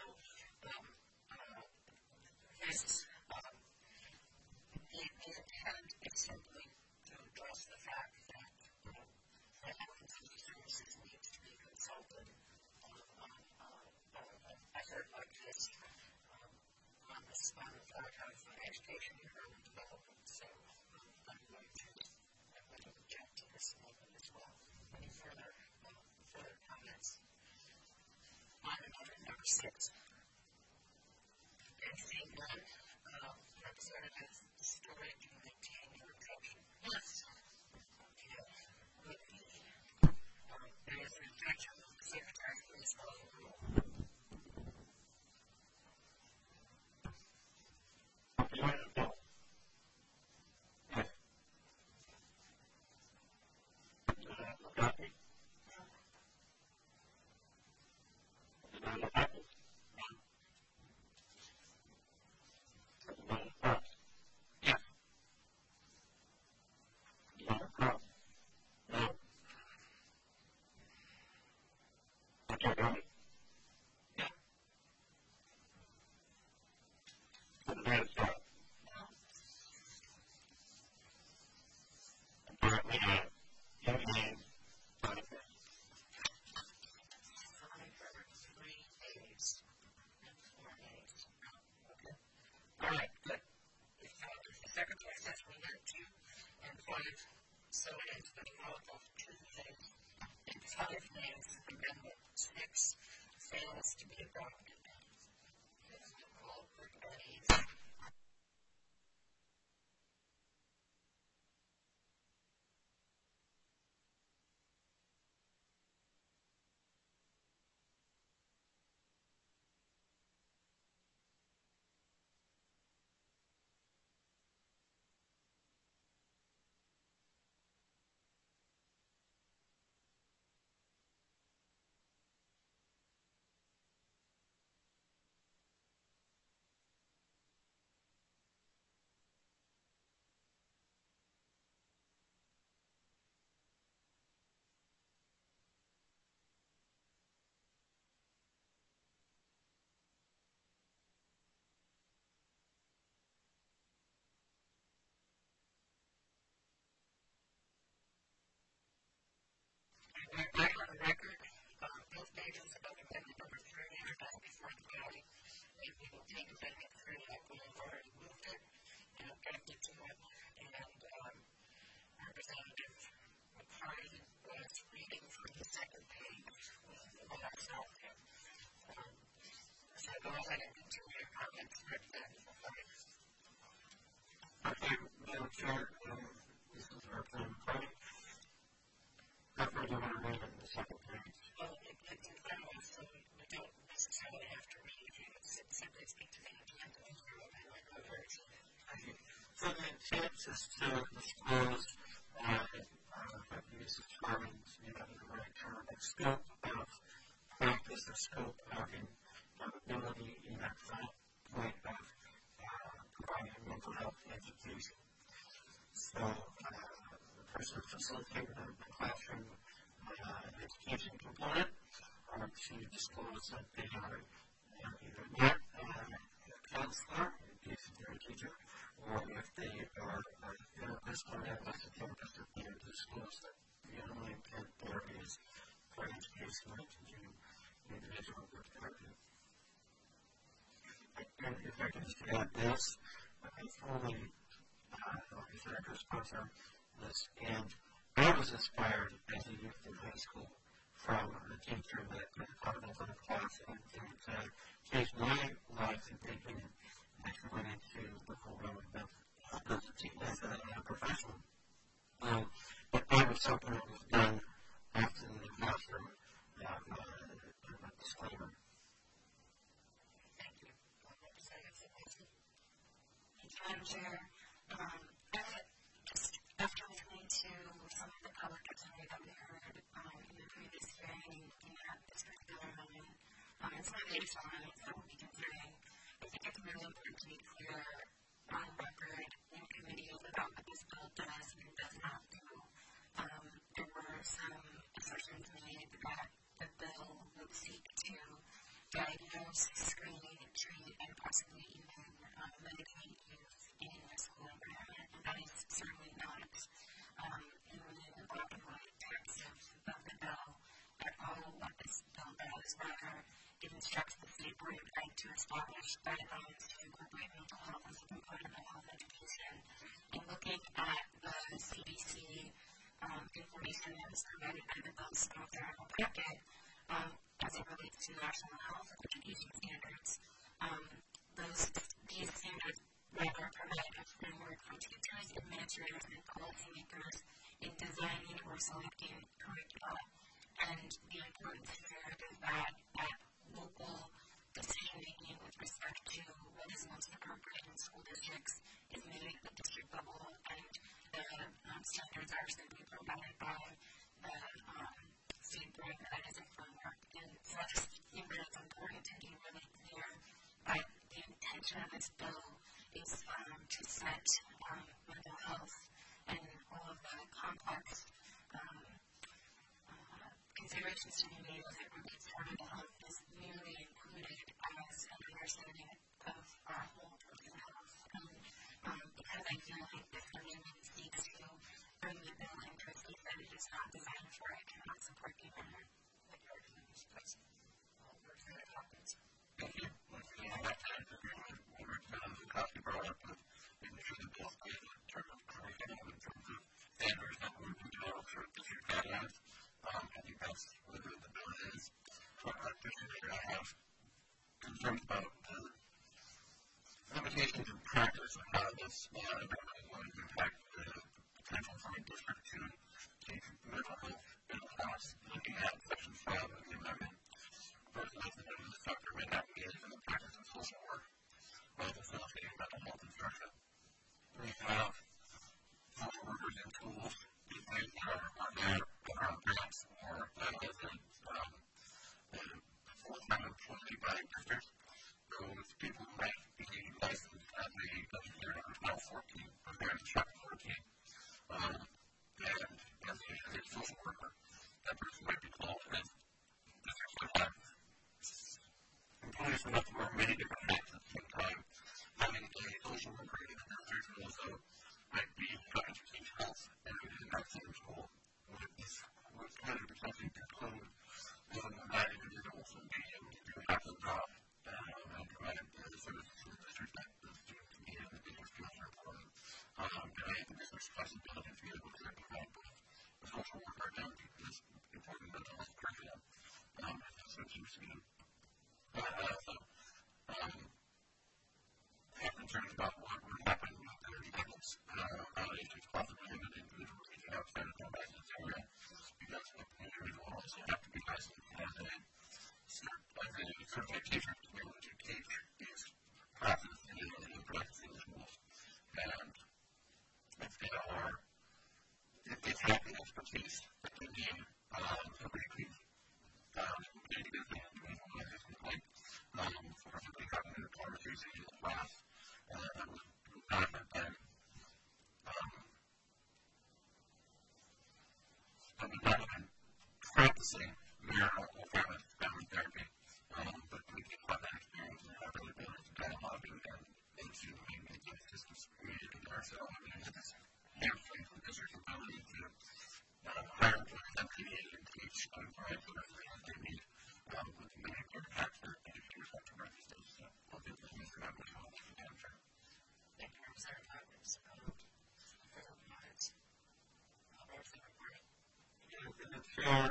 the intent is simply to address the fact that the health and social services needs to be consulted on an effort like this on the part of education and early development. So I'm going to object to this amendment as well. Any further comments? On number 6. And seeing none, Representative Story, do you maintain your objection? Yes. Okay. There is an objection. Secretary, please call the roll. Representative Bill. Yes. Representative McCarthy. Representative Eccles. Representative Fox. Yes. Representative Cross. No. Representative Rowley. Yeah. Representative Scott. Apparently, 2 names, 5 affairs. 3 days and 4 days. Okay. All right, good. If the Secretary says we have 2 and 5, so it is the result of 2 days and 5 days. Amendment 6 fails to be adopted. All good days. go ahead and continue your comments with that. Okay, Madam Chair, this is our plan recording. How far do you want to read in the second page? Well, it's in front of us, so we don't necessarily have to read it. It's simply speak to the intent of the group and like the words. So the intent is to disclose that the use of carbon is the right term, the scope of practice, the scope of ability in that point of providing mental health education. So the person facilitating the classroom education component to disclose that they are either not a counselor, in case they're a teacher, or if they are a therapist or a therapist, if they are to disclose that the only intent there is for education to do individual group therapy. And if I can just add this, I fully sponsor this, and I was inspired as a youth in high school from a teacher that taught us in a class and changed my life and thinking and actually went into the whole realm of as a professional. But that was something that was done often in the classroom a disclaimer. Thank you. Madam Chair, just after listening to some of the public testimony that we heard in the previous hearing at this particular moment, and some of the additional elements that we'll be considering, I think it's really important to be clear on record in committees about what this bill does and does not do. There were some assertions made that the bill would seek to diagnose, screen, treat, and possibly even medicate youth in a school environment, and that is certainly not in the black and white text of the bill at all what this bill does. Rather, it instructs the state board of ed to establish guidelines to incorporate mental health as a component of health education. And looking at the CDC information that is provided by the bill's sponsor in the packet, as it relates to national health education standards, these standards rather provide a framework for teachers, administrators, and policymakers in designing or selecting curricula. And the importance here is that local decision-making with respect to what is most appropriate in school districts is made at the district level, and the standards are simply provided by the state board that is a framework. And so I just think that it's important to be really clear that the intention of this bill is to set mental health and all of the complex considerations to be made as it relates to mental health is merely included as an understanding of our whole person health. Because I feel like this amendment seeks to bring the bill into a state that it is not designed for, it cannot support the amendment. Thank you. Thank you. I'd like to agree with what Coffee brought up with making sure the bill stays in terms of curriculum, in terms of standards that we're developed for district guidelines. I think that's what the bill is. Additionally, I have concerns about the limitations in practice of how this amendment will impact the potential for a district to take mental health in a class, looking at Section 5 of the amendment. First, the sector may not engage in the practice of social work while facilitating mental health instruction. We have social workers in schools. These things are there around grants or as a full-time employee by districts. Those people might be licensed as a educator under Title 14 or they're in Chapter 14. And as a social worker, that person might be called as districts that have employees who have to wear many different hats at the same time. Having a social worker in the district also might be having to teach health and in that same school. With 100% conclude that individuals will be able to do half the job and provide the services to the district that the students need and the district skills are important. And I think this is flexibility to be able to provide both a social worker and this important mental health curriculum. So it seems to me I also concerns about what would happen with their students agents possibly in an individual teaching outside of their license area, because the individual also have to be licensed as a certified teacher to be able to teach these classes in practice in the schools. And if they have the expertise that they need, somebody could maybe give them individual as complaint for somebody having their conversation in the class that was not then practicing marital or family therapy, but we can have that experience and have the ability to dialogue and to maybe get systems created in ourselves and just hamstring the district's ability to hire employees and create and teach and provide for everything that they need with the Medicare tax that educators have to register. So I'll give the Mr. Governor a moment for the answer. Thank you, Representative Hopkins. Further comments? There's the recording. In the chair,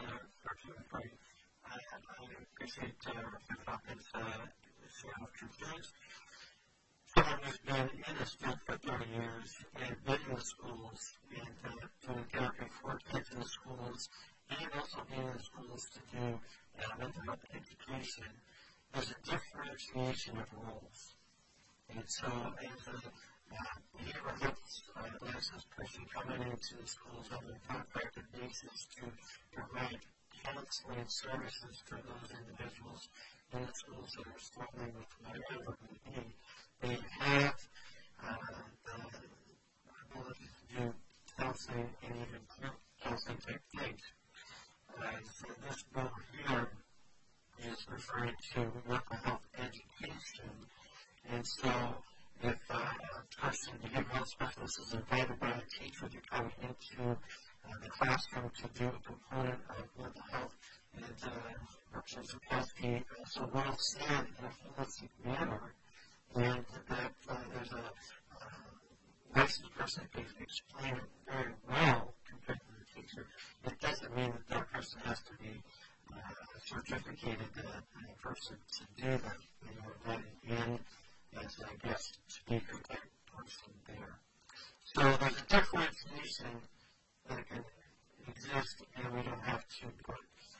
I appreciate Representative Hopkins' share of concerns. Someone who's been in this field for 30 years and been in the schools and doing therapy for kids in the schools and also being in the schools to do mental health education, there's a differentiation of roles. And so as a behavioral health licensed person coming into the schools on a contracted basis to provide counseling services for those individuals in the schools that are struggling with whatever it may be, they have the ability to do counseling and even group counseling type things. So this bill here is referring to mental health education. And so if a person, behavioral health specialist, is invited by a teacher to come into the classroom to do a component of mental health, and Representative Zapolsky so well said in a holistic manner, and that there's a licensed person that can explain it very well compared to the teacher. It doesn't mean that that person has to be certificated person to do that. They are invited in as a guest speaker type person there. So there's a differentiation that can exist, and we don't have to put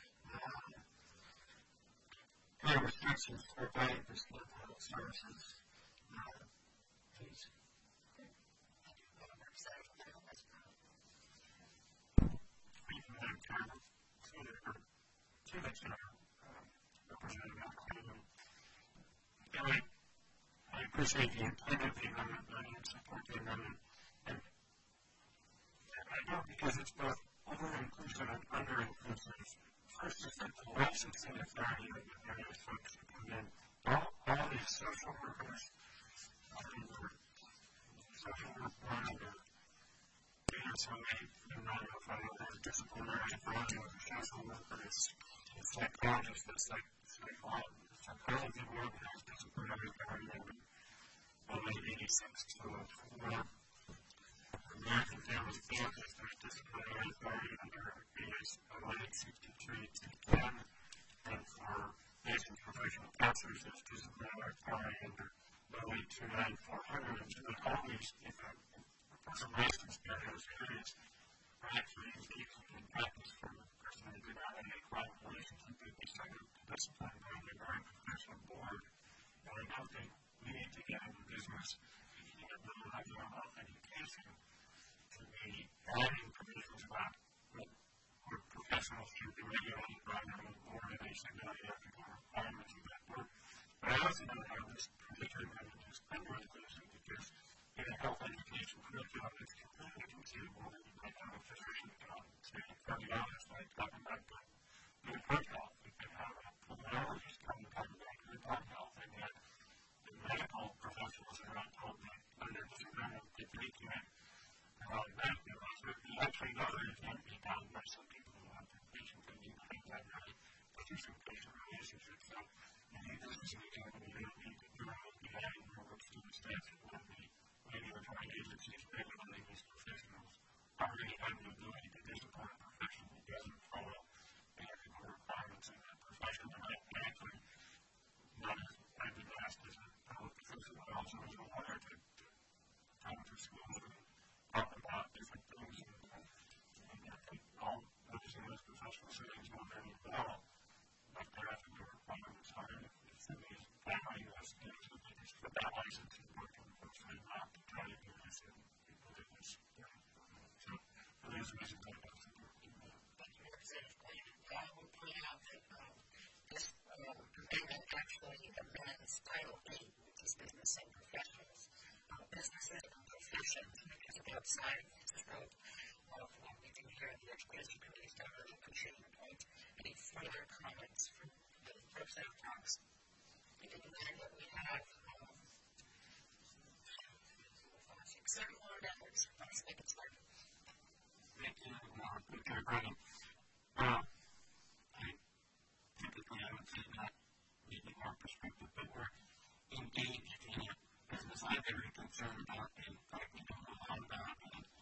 restrictions to provide this mental health services. Please. Thank you, Madam Chairman. To the Chair, Representative Malcolm. I appreciate the intent of the amendment, and I support the amendment. And I know because it's both over-inclusive and under-inclusive. First is that the licensing authority of the various folks who come in, all these social workers, social work monitor, DSOA, the non-referral disciplinary authority of the social workers, the psychologist, the psychology of organized disciplinary authority of the 86 to 4. American Family Therapist, there's disciplinary authority under AS 1163 to 10, and for licensed professional counselors, there's disciplinary authority under 0829-400. And so that all these, if a person licensed in those areas are actually engaged in practice for the person who did not have a client relationship, they decided to discipline by the American Professional Board. And I don't think we need to get into business in a mental health education to be adding provisions about what professionals should be regulated by their own board, and they should know the ethical requirements of that board. But I also know how this particular method is under-inclusive because in a health education curriculum, it's completely conceivable that you might have a physician spending $30 like talking about good heart health. You can have a pulmonologist come and talk about good heart health, and yet the medical professionals are not told that under this amendment that they can't provide medical advice. But you actually know that it can't be done by some people who have the patient and you can have that very physician-patient relationship. So you need this as an example. You don't need to be adding rules to the statute when the regulatory agencies regulating these professionals already have the ability to discipline a professional who doesn't follow the ethical requirements of that profession. And I actually, not as I've been asked as a public official, but also as a lawyer, the same professions, businesses and professions, because of outside the scope of what we do here in the Education Committee. So I really appreciate your point. Any further comments from the folks that have talked? Keeping in mind that we have 7 more members. Let's make it start. Thank you, Dr. Graham. Typically, I would say that maybe our perspective, but we're engaged in a business I'm very concerned about and frankly don't know a lot about.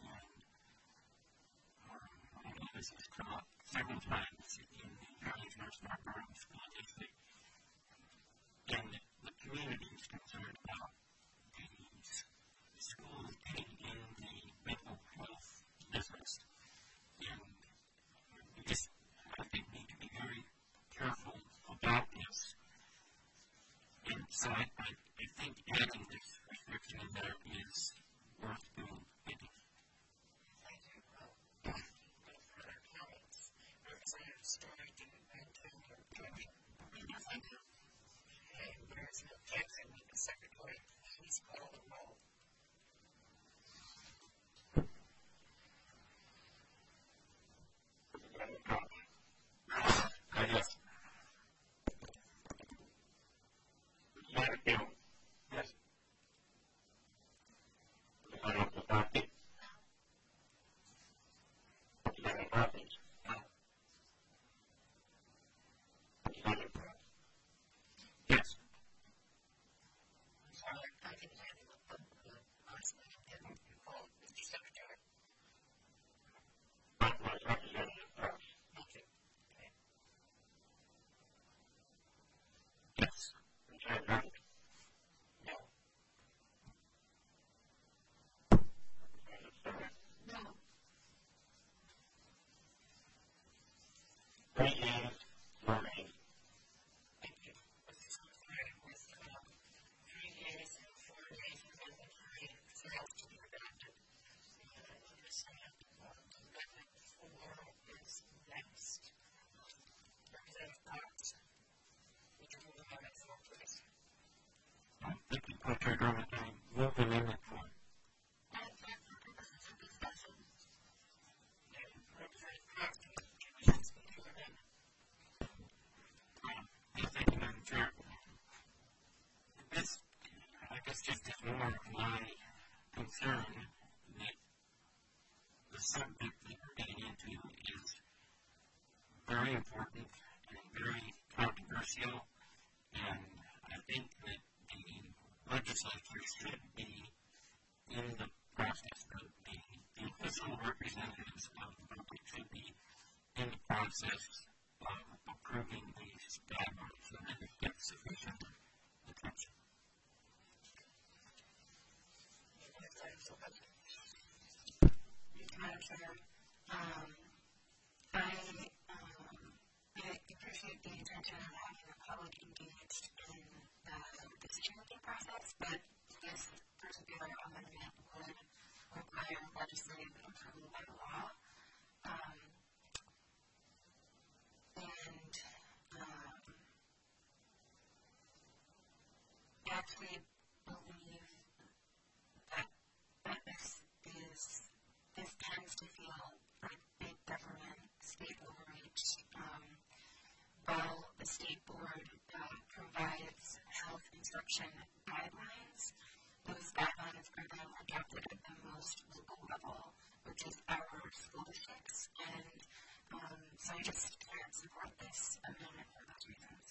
And this has come up several times in the County's National Borough School District. And the community is concerned about these schools getting in the mental health business. And we just, I think, need to be very careful about this. And so I think adding this restriction in there is worth doing. Thank you. Thank you. No further comments. Representative Story, do you maintain your objection? Thank you. Okay, there is an objection. The Secretary, please call the roll. Yes. Yes. Yes. Yes. Sorry, I didn't have you up on the last meeting. Didn't you call Mr. Secretary? Thank you. Okay. Yes. No. No. 3 years, 4 years. Thank you. Mr. Secretary, with 3 years and 4 days, Amendment 3 failed to be adopted. And I understand Amendment 4 is next. Representative Cox, would you move Amendment 4, please? Thank you, Dr. Graham. I move amendment 4. And for purposes of discussion, Representative Cox, do you wish to speak to your amendment? Thank you, Madam Chair. This, I guess, just is more of my concern that the subject that we're getting into is very important and very controversial, and I think that the legislature should be in the process of the official representatives of the public should be in the process of approving these guidelines so that it gets sufficient attention. Madam Chair, I appreciate the intention of having the public engaged in the decision-making process, but this particular amendment would require legislative approval by law. And I actually believe that this tends to feel like big government, state overreach. While the state board provides health instruction guidelines, those guidelines are then adopted at the most local level, which is our school districts. And so I just can't support this amendment for those reasons.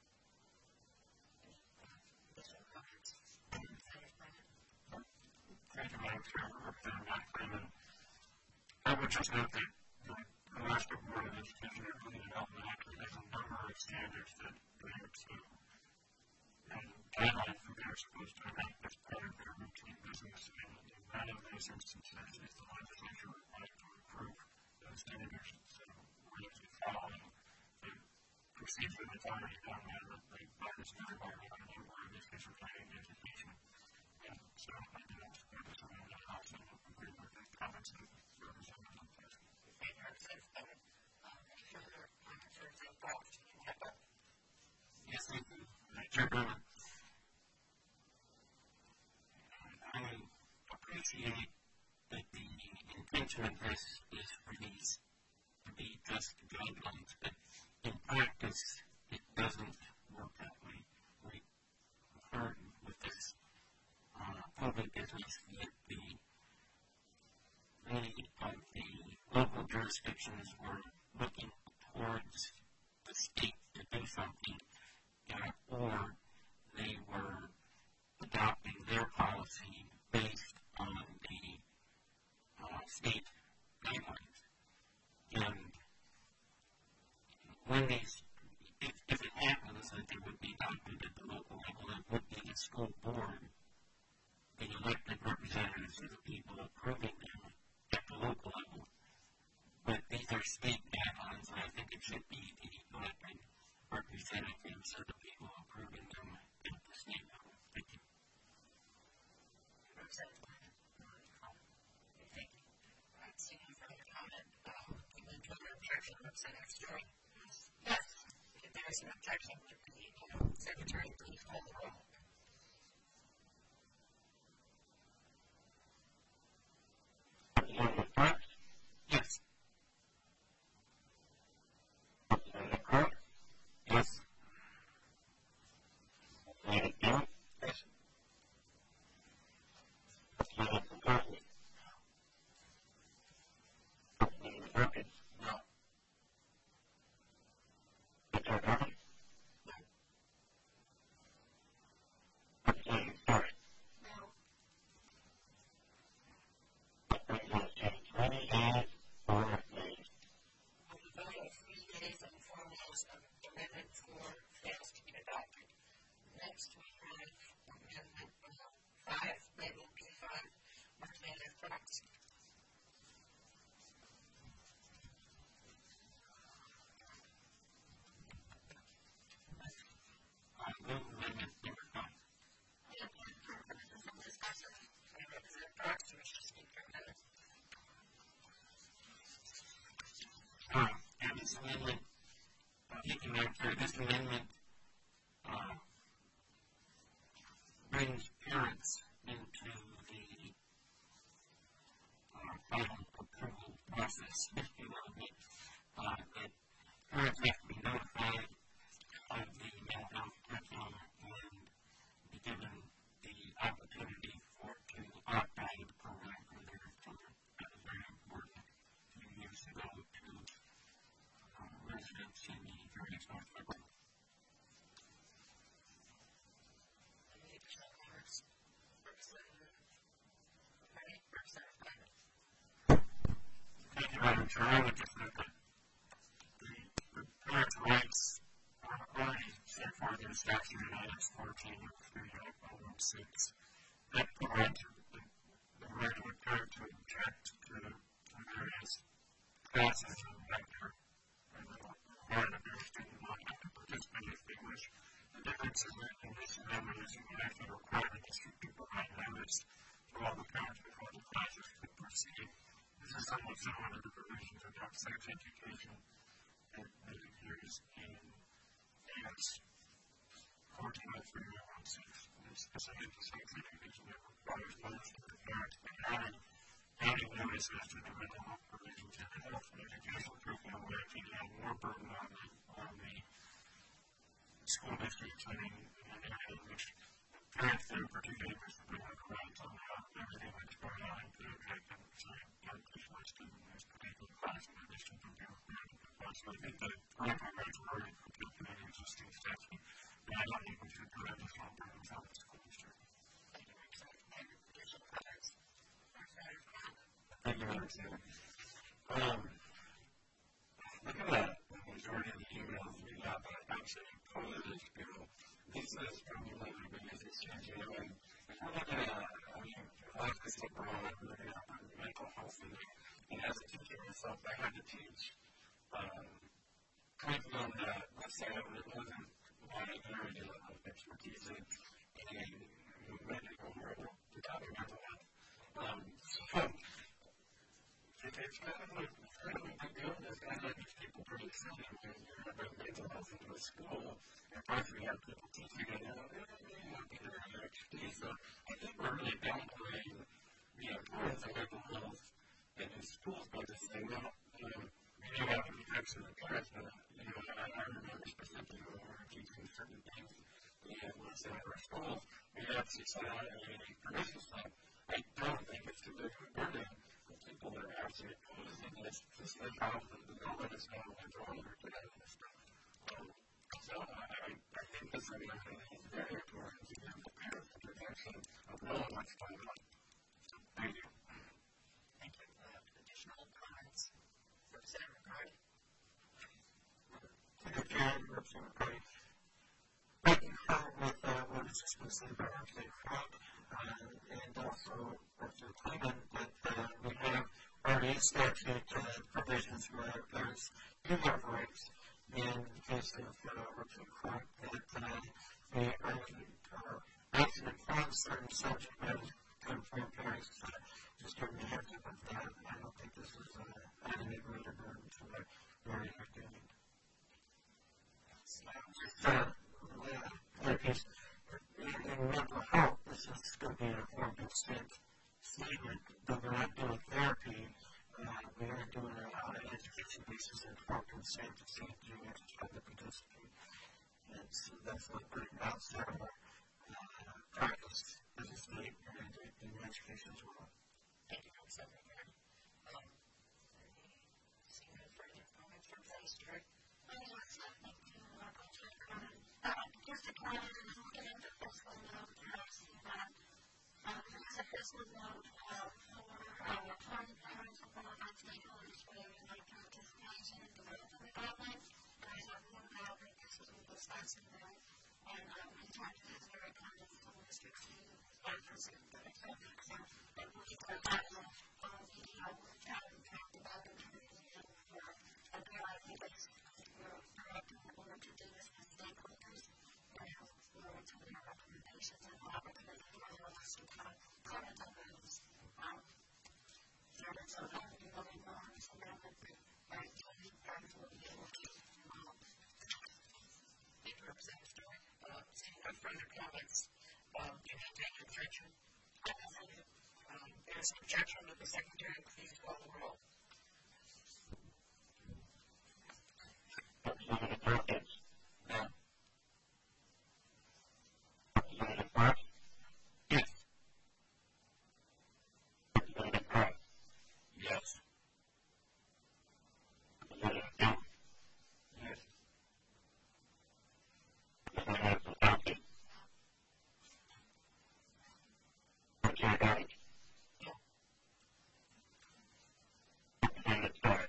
Thank you, Madam Chair. Representative Matt Freeman. I would just note that the Alaska Board of Education and Community Development actually has a number of standards that they accept and guidelines that they're supposed to enact as part of their routine business. And in none of those instances is the legislature required to approve those standards. So we're actually following the procedure that's already done by this very Board of Education and Education. And so I do not support this amendment. I also agree with the comments of the representative. Yes, thank you. Chair Berman. intention of this is for these to be just guidelines, but in practice, it doesn't work that way. We heard with this COVID business that many of the local jurisdictions were looking towards the state to do something, or they were adopting their policy based on the state guidelines. And when if it happens that they would be adopted at the local level, it would be the school board, the elected representatives of the people approving them at the local level. But these are state guidelines, and I think it should be the elected representatives of the people approving them at the state level. Thank you. Thank you. All right, seeing no further comment, we move to the objection. Representative Story. Yes. If there is an objection, would the Secretary please call the roll? Representative Fox? Yes. Representative Cook? Yes. Representative Gill? Yes. Representative McCarthy? Representative Perkins? No. Richard Harmon? Representative Story? No. That brings us to 20 ayes, 4 nays. With the vote of 3 yeas and 4 noes, Amendment 4 fails to be adopted. Next, we have Amendment 5, labeled B5, Representative Fox. Move amendment number 5. I have one for some discussion. Representative Fox, you wish to speak for a minute? And this amendment, this amendment brings parents into the final approval process, if you will. That parents have to be notified of the mental health curriculum and be given the opportunity to opt out of the program for their children. That was very important a few years ago to residents in the various North Federal. Any additional comments? Representative Bennett. Thank you, Madam Chair. I would just note that the parents' rights are already set forth in statute in Annex 14 of 3016. That provides the right of a parent to object to various classes of lecture and require that their student not have to participate if they wish. The difference in this amendment is you actually require the district to provide notice to all the parents before the classes could proceed. This is somewhat similar to the provisions of sex education that appears in Annex 14 of 3016. It's specific to sex education that requires notice to the parents, but adding notices to the mental health provisions and the health and educational curriculum would actually add more burden on the school districts and in which parents do, particularly if they have rights on everything that's going on to affect them. So don't push my student in this particular class in the district would be required to apply. So I think that parental rights are already protected in existing statute. And I don't think we should put additional burdens on the school district. Thank you, Representative Bennett. Additional comments? Representative Brown. Thank you, Madam Chair. Looking at the majority of the emails we got that actually opposed this bill, this is formulated because it's changing. And if we're looking at, life is so broad, we're looking at mental health and as a teacher myself, I had to teach curriculum that, let's say, it wasn't my area of expertise in medical or the topic of mental health. So, it's kind of like big deal. It's kind of like these people pretty excited when you have mental health into a school, and first we have people teaching it, and they want to get their expertise. So I think we're really downplaying the importance of mental health in schools by just saying, well, we do have excellent parents, but, I remember specifically when we were teaching certain things, and let's say at our schools, we actually saw a permission sign. I don't think it's too big of a burden for people that are actually opposing this, just like how the government is going to withdraw their today and stuff. So I think this is very important to give the parents the protection of knowing what's going on. Thank you. Thank you. Additional comments? Representative McCarty. Representative McCarty. I concur with what has just been said by Representative Frank, and also Representative Clement, that we have already statute provisions where parents do have rights. In the case of Representative Frank, that they are asking upon certain subject matters to inform parents. Just giving a heads up of that. I don't think this is adding a greater burden to what we already are doing. In mental health, this is going to be an informed consent statement, but we're not doing therapy. We are doing it on an education basis and informed consent to safety and exercise to participate. And so that's not pretty outside of our practice as a state and in education as well. Thank you, Representative McCarty. See no further comments from Vice Chair. Just to point out, I'm looking at the fiscal note, and I see that there's a fiscal note for returning parents of qualified stakeholders for their participation in developing the guidelines. There's a rule about that this is what we're discussing there. And in terms of this, very kind of school district to factors and things like that. So, we need to look at the video, impact development community, and I think it's we're directing the board to do this with stakeholders. Forward to their recommendations and the opportunity for us to comment on those. So that would be really more, so that would be very good. Parents will be able to Thank you, Representative Stewart. Seeing no further comments, you may take your objection. There's an objection to the Secretary. Please call the roll. Representative Perkins. No. Representative Clark. Yes. Representative Clark. Yes. Representative Young. Yes. Representative Wisconsin. Representative Garrett. No. Representative Stewart.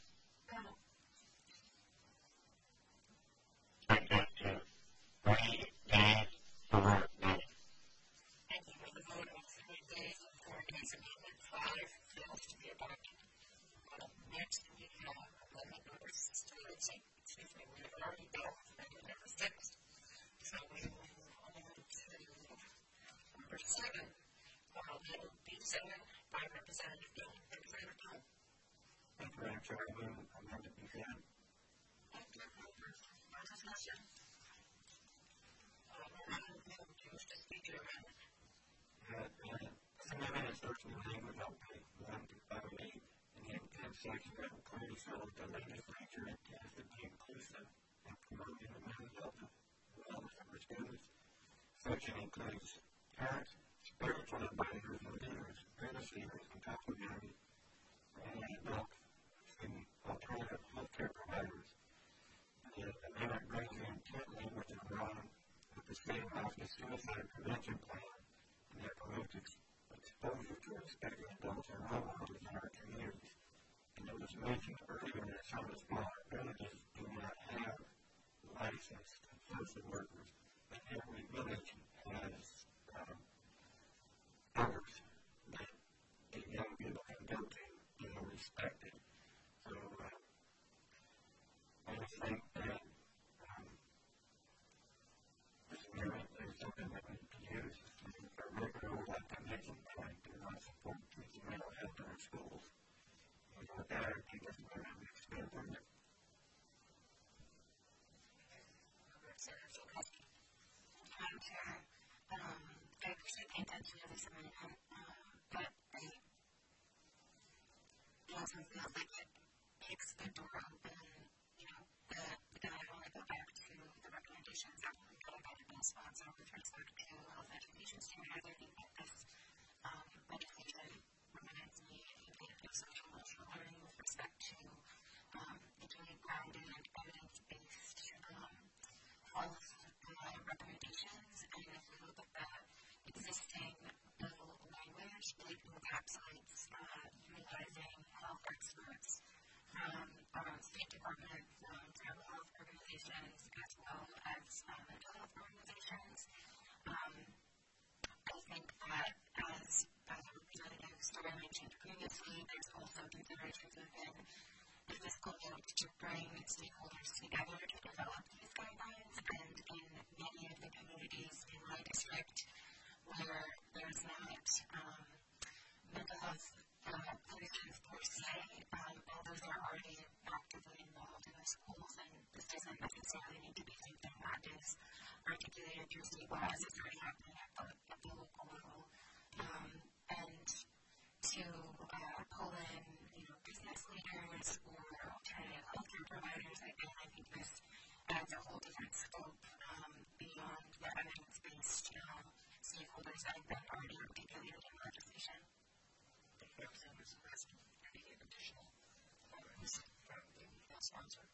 Brings us to 3 days, 4 minutes. Thank you. With the vote of 3 days and 4 days, Amendment 5 fails to be adopted. Next, we have Amendment number 6. We have already dealt with Amendment number 6. So we will move on to number 7. That will be 7 by Representative Gill. Representative Gill. Thank you, Madam Chair. I move Amendment begin. Thank you. For discussion. Do you wish to speak to your amendment? This amendment is virtually language update 1 to 5.8 in the intent section that will clearly show the legislature intends to be inclusive and promoting the mental health and wellness of our students. Section includes parents, spiritual advisors and leaders, business leaders, and community, and alternative healthcare providers. The amendment brings the intent language in line with the state hospital suicide prevention plan, and that promotes exposure to expecting adults and role models in our communities. And it was mentioned earlier that some of the smaller villages do not have licensed social workers, but every village has others that the young people can go to and are respected. So I just think that this amendment is something that we can use for regular connection point to not support teaching mental health in our schools. And with that, I think this amendment makes good on it. I'm sure I appreciate the intention of this amendment, but the also feels like it kicks the door open, again, I want to go back to the recommendations that were given by the bill sponsor with respect to health education standards. I think that this legislation reminds me of social emotional learning with respect to doing grounded and evidence-based health recommendations. And if we look at the existing bill language, it encapsulates utilizing health experts from our own State Department, from tribal health organizations, as well as mental health organizations. I think that, as Representative Story mentioned previously, there's also considerations within the fiscal vote to bring stakeholders together to develop these guidelines. And in many of the communities in my district where there's not mental health clinicians per se, all those are already actively involved in the schools, and this doesn't necessarily need to be something that is articulated through state laws. It's already happening at the local level. And to pull in, business leaders or alternative healthcare providers, again, I think this adds a whole different scope beyond the evidence-based stakeholders that have been already articulated in legislation. Any additional comments from the bill sponsor?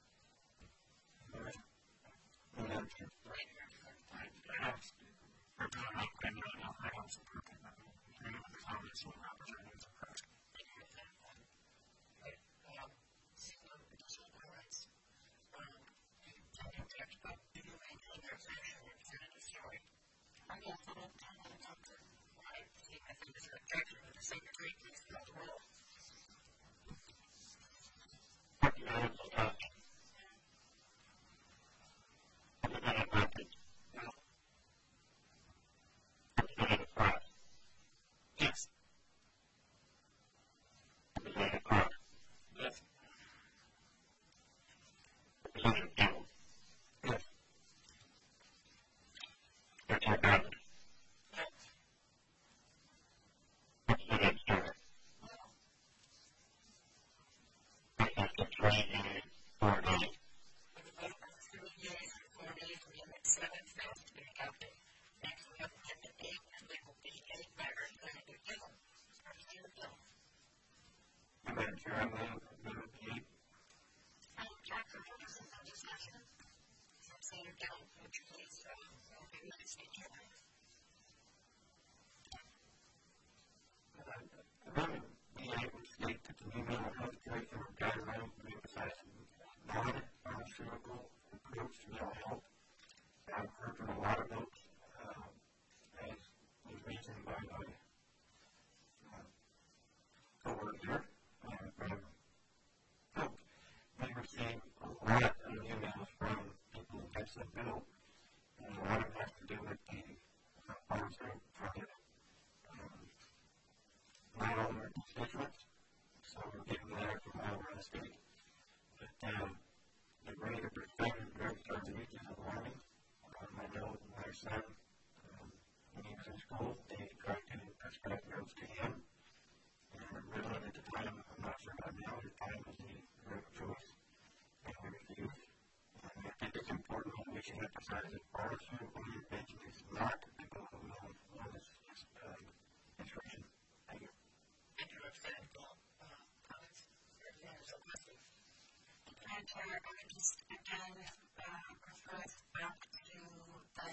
Just again refer us back to the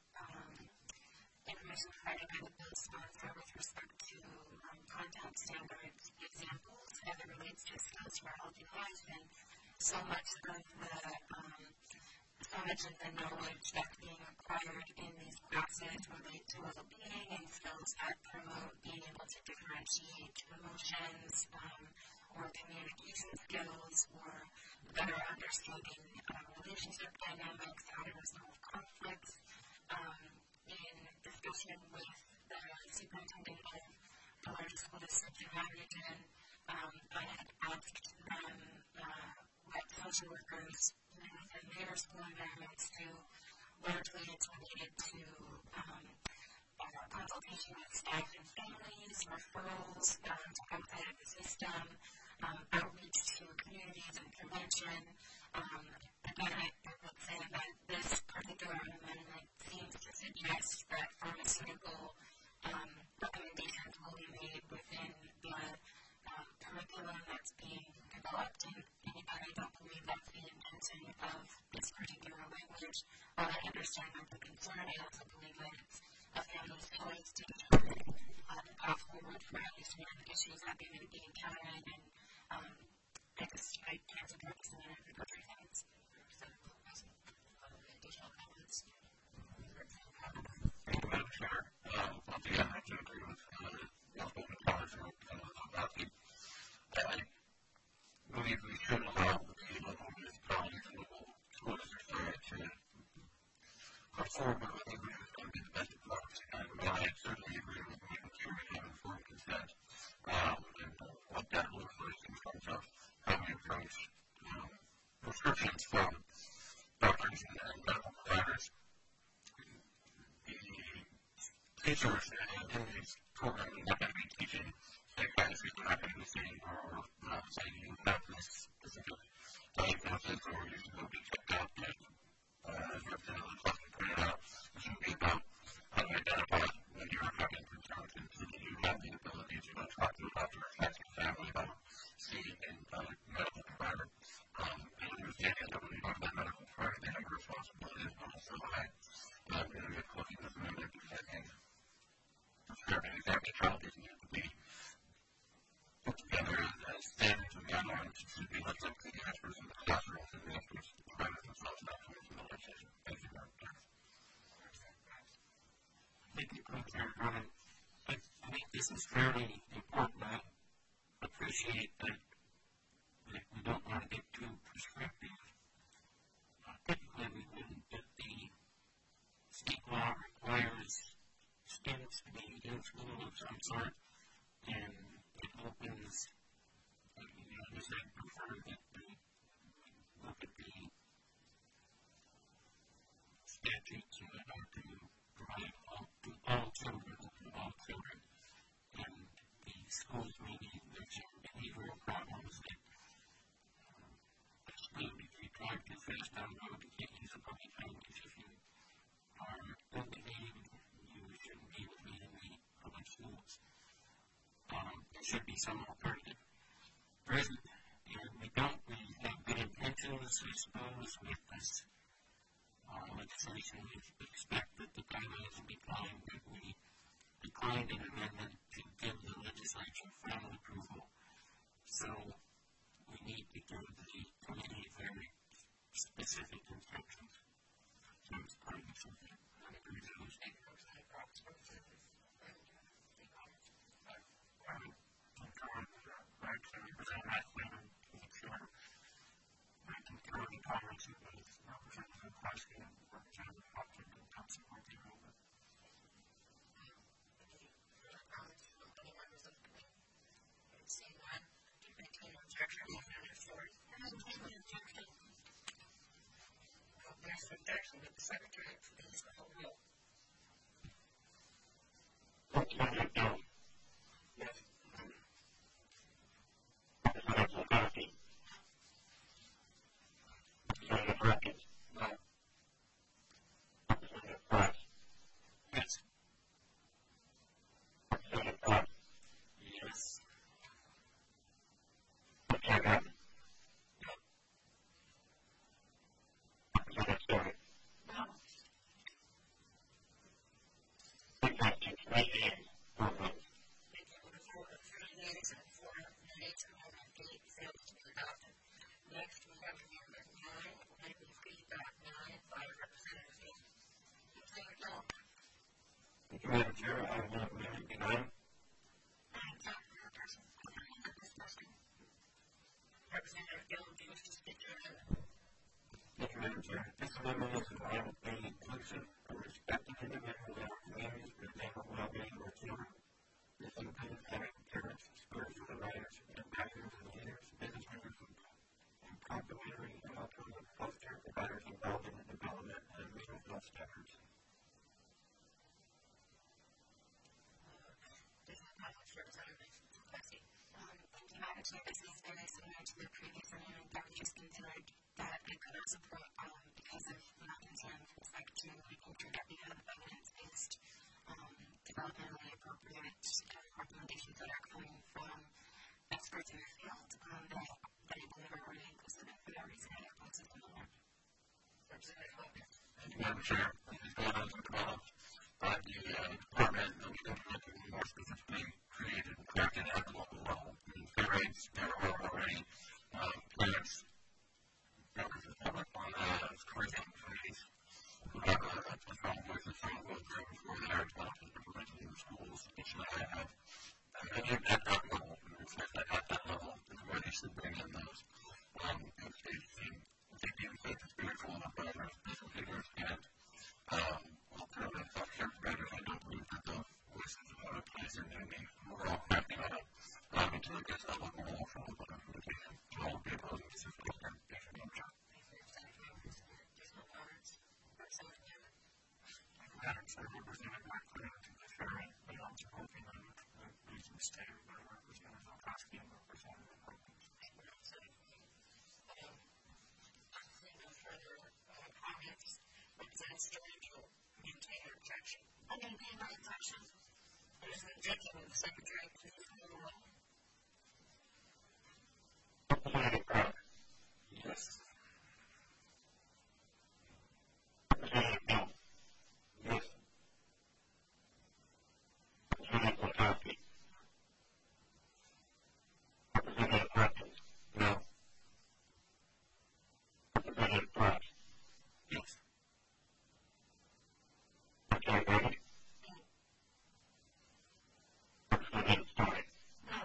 information provided by the bill sponsor with respect to content standards examples as it relates to skills for a healthy life, and so much of the knowledge that's being acquired in these classes relate to well-being and skills that promote being able to differentiate emotions or communication skills or better understanding relationship dynamics, how to resolve conflicts. In discussion with the superintendent of the largest school district in my region, I had asked them what social workers use in their school environments to. Largely it's related to consultation with staff and families, referrals to outside of the system, outreach to communities and prevention. Again, I would say that this particular amendment seems to suggest that pharmaceutical recommendations will be made within the curriculum that's being developed, and again, I don't believe that's the intention of this particular language. While I understand that the concern, I also believe that it's a family's choice to determine the path forward for at least one of the issues that they may be encountering, and I can't support this amendment for three things. So, additional comments? Thank you, Madam Chair. Once again, I have to agree with Councilwoman Collins about the I believe we should allow the local municipalities and local school districts to come forward with what they believe is going to be the best approach. And I certainly agree with making sure we have informed consent and what that looks like in terms of how we approach prescriptions from doctors and medical providers. The teachers in these programs are not going to be teaching psychiatry, they're not going to be saying, or not saying you have this specific diagnosis or you should go be checked out. As Representative Cluster pointed out, it should be about how to identify when you're having concerns and so that you have the ability to talk to a doctor or talk to a family about seeing a medical provider. And understanding that when you talk about medical provider, they have a responsibility as well. So I'm going to get looking at the amendment because I think prescribing exactly how this needs to be put together as standards and guidelines should be left up to the experts in the classrooms and the experts the providers themselves, not to the legislation. Thank you, Madam Chair. Thank you, Chair. I think this is fairly important. I appreciate that we don't want to get too prescriptive. Typically, we wouldn't, but the state law requires students to be in school of some sort, and it opens, as I prefer that we look at the statutes and to provide to all children, and the schools may be mentioning behavioral problems that if you drive too fast down the road, you can't use a public highway. If you are ill-behaved, you shouldn't be able to be in the public schools. There should be some alternative. There isn't, and we have good intentions, I suppose, with this legislation. We expect that the guidelines will be followed, but we declined an amendment to give the legislature final approval. So we need to give the committee very specific instructions. So it's part of the subject. I agree with those. Objection that the Secretary please the whole bill. Representative Jones. Yes. Representative McCarthy. Representative Perkins. No. Representative Price. Yes. Representative Price. Yes. Representative Evans. Representative Stewart. No. Three questions, 3 yeas, 4 votes. Thank you. The 3 yeas and 4 nays, Amendment 8 fails to be adopted. Next, we have Amendment 9, Amendment 3.9 by Representative Hill. Representative Hill. Thank you, Madam Chair. I will move Amendment 9. Representative Hill, do you wish to speak to your amendment? Thank you, Madam Chair. This amendment is designed to be inclusive of respecting individuals in our communities for example, well-being of our children. This includes having parents, spiritual providers, ambassadors and leaders, business leaders, and complementary and alternative healthcare providers involved in the development and regional health standards. This is my Representative Plessy. Thank you, Madam So this is very similar to the previous amendment that we just considered, that it could also put, because of my concern with respect to making sure that we have evidence-based, developmentally appropriate recommendations that are coming from experts in the field, that I believe are already inclusive, and for that reason I oppose this amendment. Thank you, Madam Chair. These guidelines were developed by the department that was implemented more specifically created and crafted at the local level. Pay rates, there are already plans, members of the public on curriculum committees who have a strong voice and strong will group for their development and implementing in the schools. It should have at that level, at that level is where they should bring in those the spiritual and other business leaders and alternative healthcare providers. I don't believe that the voices of other places are moving. We're all crafting on it until it gets that level of from the implementation. And all of the above is just what I'm Madam Chair, Representative Mark to the chair, and I'm supporting the reasons stated by Representative Zelkowski and Representative Hopkins. Representative Strange will maintain your objection. I maintain my objection. There is an objection of the Secretary. Please move along. Representative Brown. Yes. Representative Bill. Yes. Representative Zelkowski. Representative Hopkins. No. Representative Price. Yes. Representative Reagan. Representative Stein. No.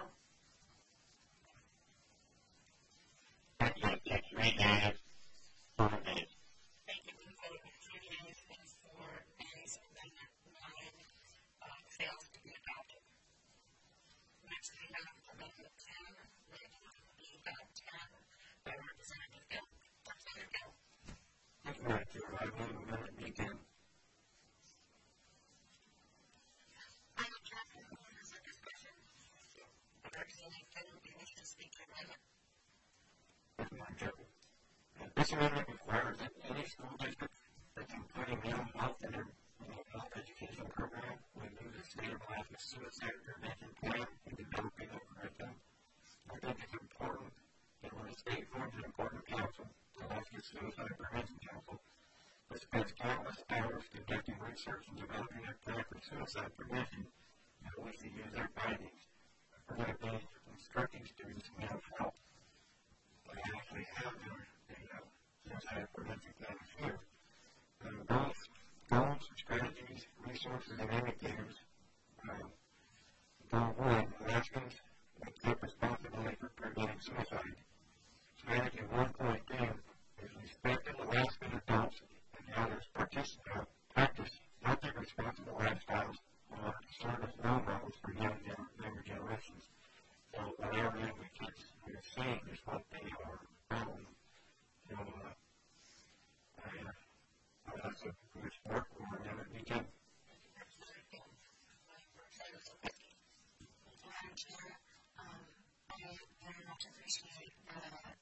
Representative takes 3 days, 4 days. Thank you. We vote with 3 days and 4 days. Amendment 9 fails to be adopted. Next, we have Amendment 10, ready to be 10 by Representative Gill. Representative Gill. Thank you, Madam Chair. I move Amendment B10. I object to the rules of discussion. Representative Gill, do you wish to speak to amendment? Thank you, Madam Chair. This amendment requires that any school district that's including mental health in their mental health education program will use the state of Alaska suicide prevention plan in developing a curriculum. I think it's important that when the state forms an important council, the Alaska Suicide Prevention Council, that spends countless hours conducting research and developing a plan for suicide prevention, and we should use their findings. We're going to be instructing students in mental health. They actually have their suicide prevention plans here. Both goals, strategies, resources, and indicators goal 1, Alaskans take responsibility for preventing suicide. Strategy 1.2 is respecting Alaskan adults and others practice healthy, responsible lifestyles or serve as role models for younger generations. So whatever the kids are seeing is what they are following. So that's a good sport for Amendment B10. Madam Chair, I very much appreciate the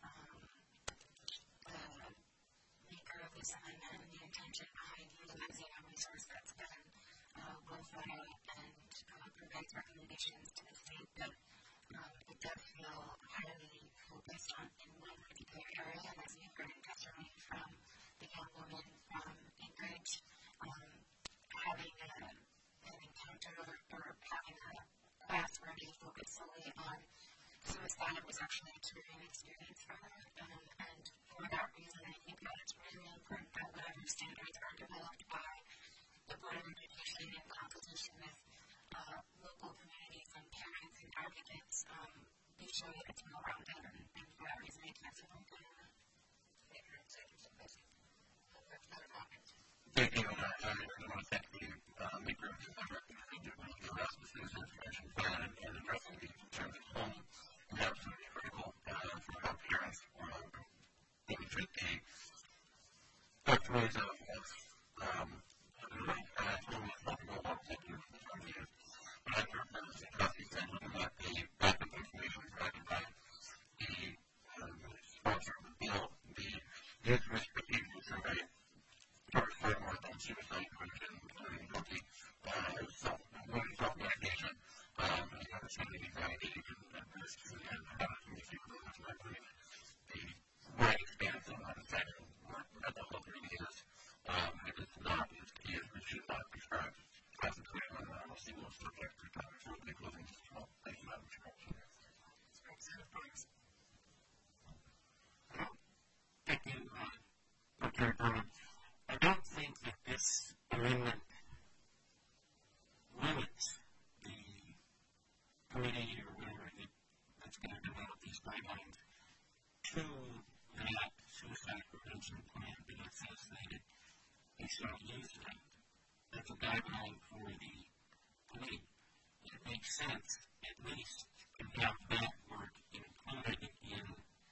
maker of this amendment and the intention behind utilizing a resource that's been well thought out and provides recommendations to the state, but it does feel highly focused on in one particular area, and as you've heard in testimony from the young woman from Anchorage, having an encounter or having a class where they focus solely on suicide was actually a triggering experience for her, and for that reason I think that it's really important that whatever standards are developed by the Board of Education in consultation with local communities and parents and advocates, be sure that it's well-rounded, and for that reason I can't support the amendment. Thank you. Thank you. I want to thank the maker of this recommendation of the Alaska Suicide Prevention Plan and addressing the concerns at home is absolutely critical for our parents demonstrate the best ways of living. I totally comfortable about taking this from you. But I heard Mrs. Zelkowski said looking at the backup information provided by his risk behavior survey starts far more than suicide prevention, including guilty self-medication, and suicide anxiety, and risk to the end of the wide expanse of understanding what mental health really is. It is not as key as we should not prescribe classically on a single subject to kind of make living as well. Thank you, Madam Chair. Thank you, Dr. Berman. I don't think that this amendment limits the committee or whatever that's going to develop these guidelines to that suicide prevention plan, but it says that they shall use that. That's a guideline for the committee. It makes sense, at least, to have that work included in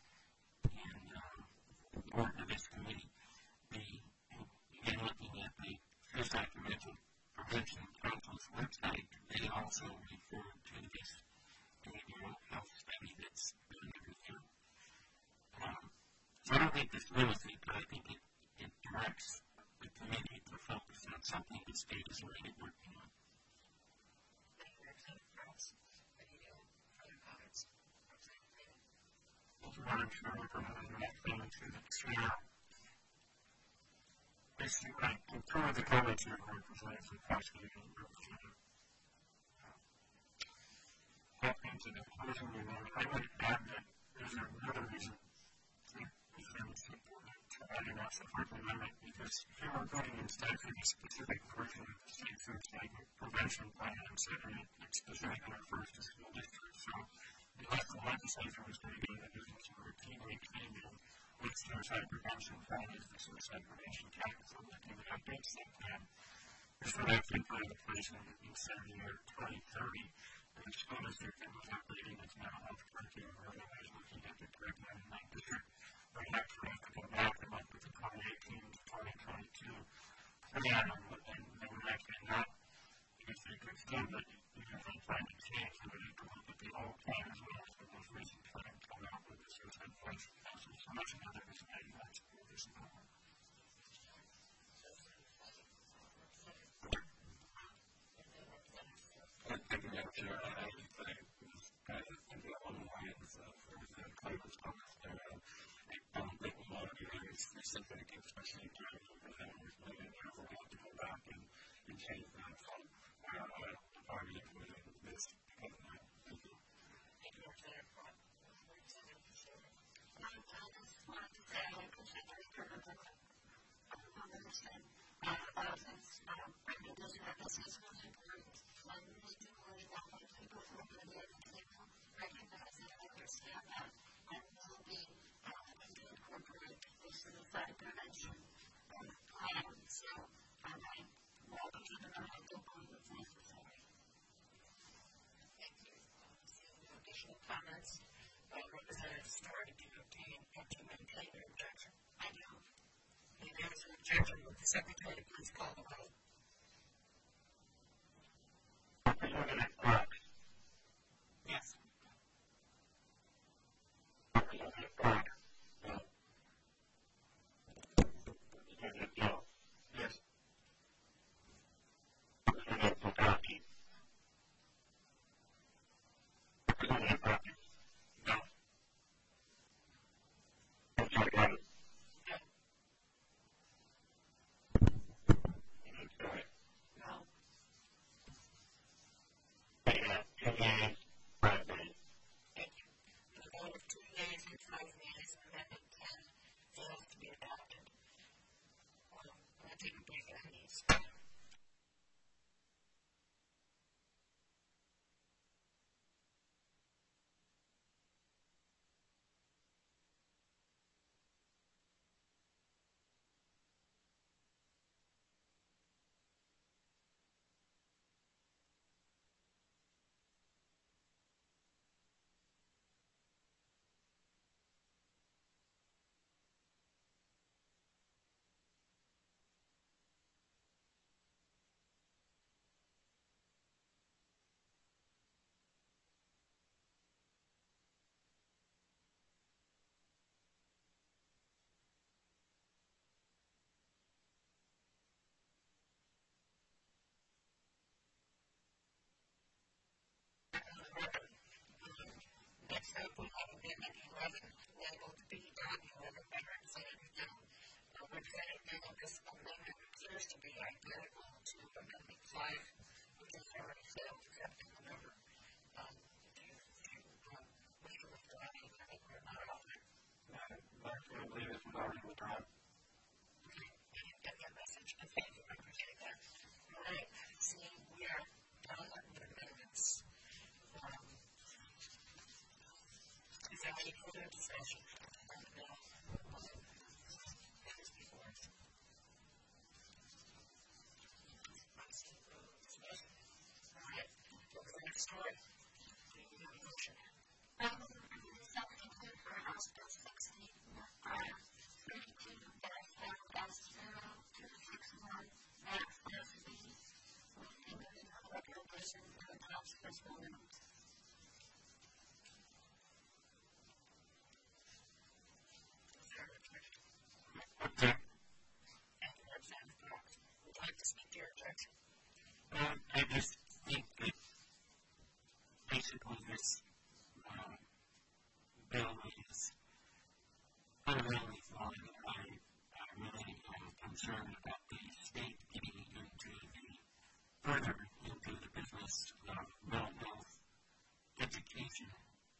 the work of this committee. Again, looking at the Suicide Prevention Council's website, they also refer to this behavioral health study that's done every year. So I don't think this limits it, but I think it directs the committee to focus on something the state is already working on. Thank you, Representative Krause. Any further comments? Thank you, Madam Chair. Thank you, the chair. I concur with the comments of Representative Prosecutor and Representative Hopkins in the closing remarks. I would add that there's another reason it's important to add an Fourth Amendment, because here we're voting instead for the specific version of the state suicide prevention plan, and it specifically refers to school districts. So unless the legislature was going to be in the business of routinely changing what suicide prevention plan is, the suicide prevention council looking at updates that plan. This would actually put in place in the year 2030, and the school district that was operating its mental health curriculum or otherwise looking at the curriculum in that district would actually have to go back and look at the 2018 to 2022 plan, and they would actually not, if they could still, but even if they tried to change, they would have to look at the old plan as well as the most recent plan and come out with the suicide prevention council. So much of that is made by school district. Thank you, Madam Chair. I would say this kind of in the alliance for the claimants office. I don't think a lot of the areas specific, especially in terms of the families, maybe we'll have to go back and change that from the party including this because of that. Thank you. Thank you, Representative Clark. Representative Fisher. I just wanted to say I appreciate the report of understand since recommendation of this is most important, and we need to worry about what people who are going to be able to recognize and understand that, and will be incorporate the suicide prevention plan. So I'm welcome to the people who is necessary. Thank you. Seeing no additional comments, Representative Starr, did you obtain and to maintain your objection? I do. If there is an objection, would the Secretary please call the roll? Representative Fox. Yes. Representative Clark. No. Representative Gill. Yes. Representative Bukowski. Representative Hopkins. No. Representative Evans. No. Representative Story. No. We have 2 yeas, 5 nays. Thank you. With a vote of 2 yeas and 5 nays, Amendment 10 fails to be adopted. I'm going to take a break on these. next up, we have Amendment 11, labeled B.11 Veterans and Everything. Representing now, this amendment appears to be identical to Amendment 5, which has already failed, except in the number. Do you wish to withdraw anything or not on it? I believe it's already withdrawn. Okay, and you get that message. And thank you, I appreciate that. All right, see, we are done with amendments. Is there any further discussion on the bill? That is before us. I see no discussion. All right, what was the next story? Do you have a motion? Substitute for House Bill 60, 32-0-0-261, Max SB, with a moving recommendation for the House Fiscal Amendment. Thank you, Representative Cox. Would you like to speak to your objection? I just think that basically this bill is fundamentally flawed. I'm really concerned about the state getting further into the business of mental health education.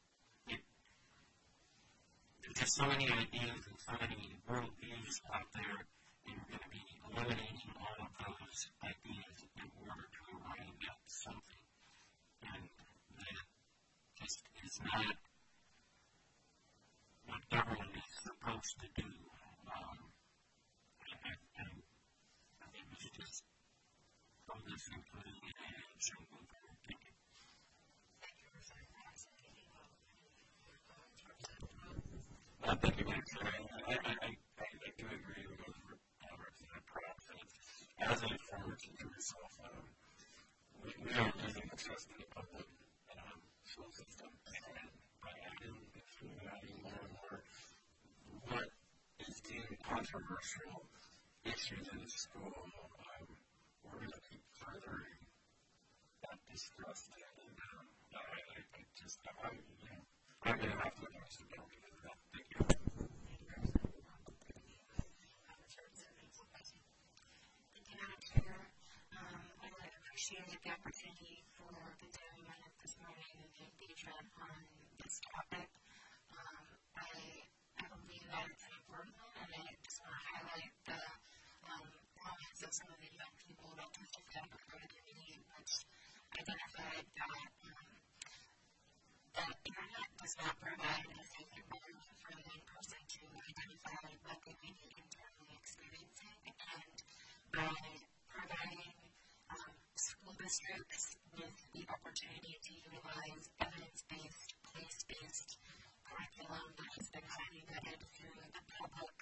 There's just so many ideas and so many worldviews out there, and we're going to be eliminating all of those ideas in order to arrive at something. And that just is not what government is supposed to do. I think we should just throw this into the hands and move forward. Thank you. Thank you, Representative Cox. Any further comments, Representative Cox? Thank you, Madam Chair. I do agree with Representative Props. As a former teacher myself, we are losing trust in the public school system. And by adding more and more what is deemed controversial issues in the school, we're going to keep furthering that distrust. And I'm going to have to look at this bill because of that. Thank you. I appreciated the opportunity for the dairy minute this morning and the engagement on this topic. I believe that it's an important one, and I just want to highlight the comments of some of the young people that testified before the committee, which identified that the internet does not provide a safe environment for a young person to identify what they may be internally experiencing, and by providing school districts with the opportunity to utilize evidence-based, place-based curriculum that has been highly vetted through the public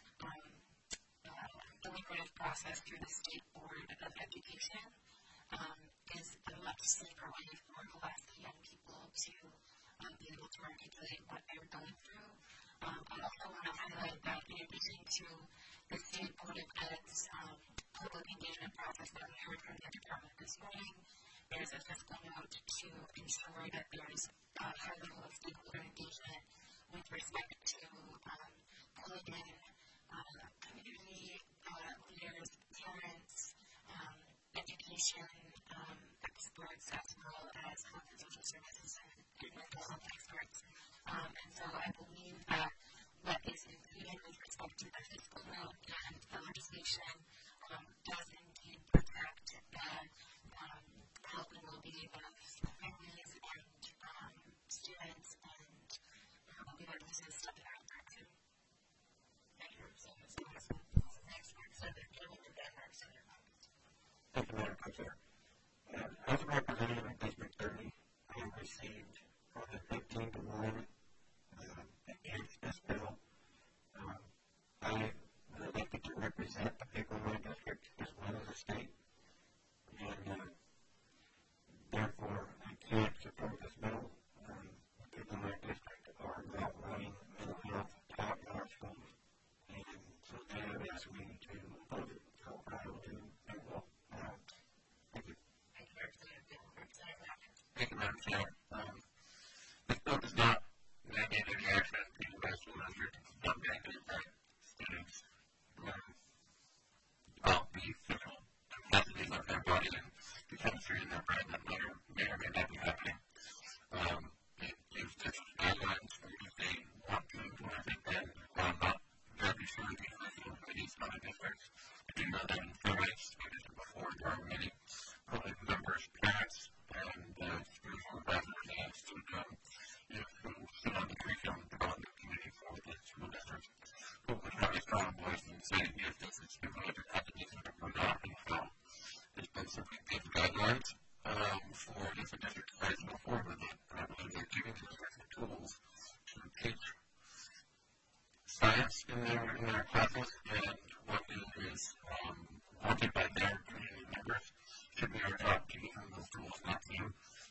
deliberative process through the State Board of Education is a much safer way for Alaska young people to be able to articulate what they're going through. I also want to highlight that in addition to the State Board of Ed's public engagement process that we heard from the department this morning, there's a fiscal note to ensure that there's a high level of stakeholder engagement with respect to pulling in community leaders, parents, education experts, as well as health and social services and mental health experts. And so I believe that what is included with respect to the fiscal note and the legislation does indeed protect the health and well-being of families and students, and we are just a step in that direction. Thank you, Representative. Next, Representative Gilman, and then Representative Cox. Thank you, Madam Co-Chair. As a representative of District 30, I have received more than 15 to 1 against this bill. I am elected to represent the people teach science in their classes, and what is wanted by their community members. Should be our job to give them those tools, not to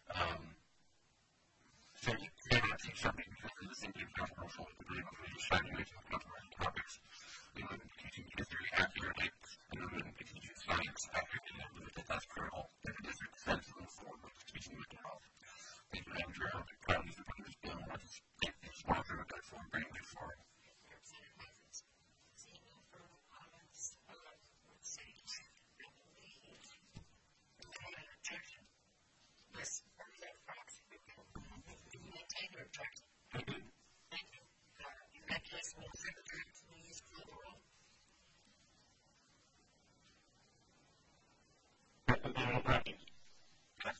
say cannot teach something because it is simply controversial at the degree of really shining light on controversial topics. We would be teaching history accurately, and we wouldn't be teaching science accurately. I believe that that's critical. That the district sends to move forward with teaching mental health. Thank you, Madam Chair. I'm proud of you for putting this bill. I just thank you, sponsor of that for bringing it forward. Yes, you maintain your objection. Thank you. In that case, will the Secretary please call the roll? Representative Hutchins. Yes.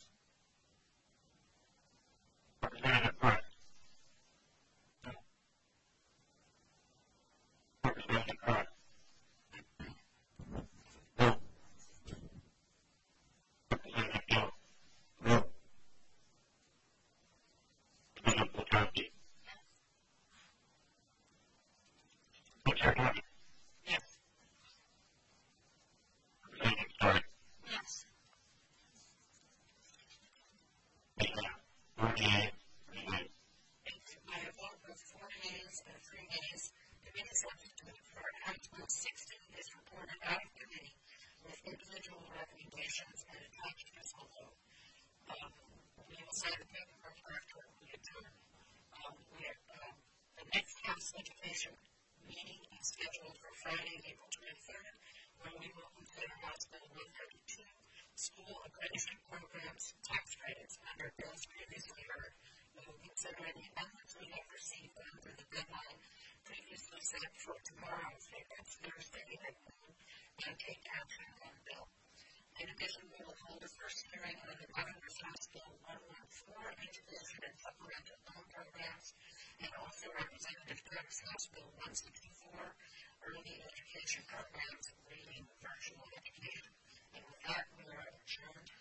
Representative Price. No. Representative Price. No. Representative Gill. No. Representative Polkowski. Chair Hutchins. Yes. Representative Stark. Yes. 48, 38. By a vote of 4 yeas and 3 nays, committee substitute for Item 60 is reported out of committee with individual recommendations and attached as below. We will sign the paperwork after we adjourn. The next House Education meeting is scheduled for Friday, April 23rd, when we will consider House Bill 132, school accreditation programs, tax credits under bills previously heard. We will consider any amendments we have received under the deadline previously set for tomorrow, that's Thursday at noon, and take action on the bill. In addition, we will hold a first hearing on the Governor's House Bill 114, education and supplemental loan programs, and also Representative Tubbs' House Bill 164, early education programs, reading virtual education. And with that, we are adjourned.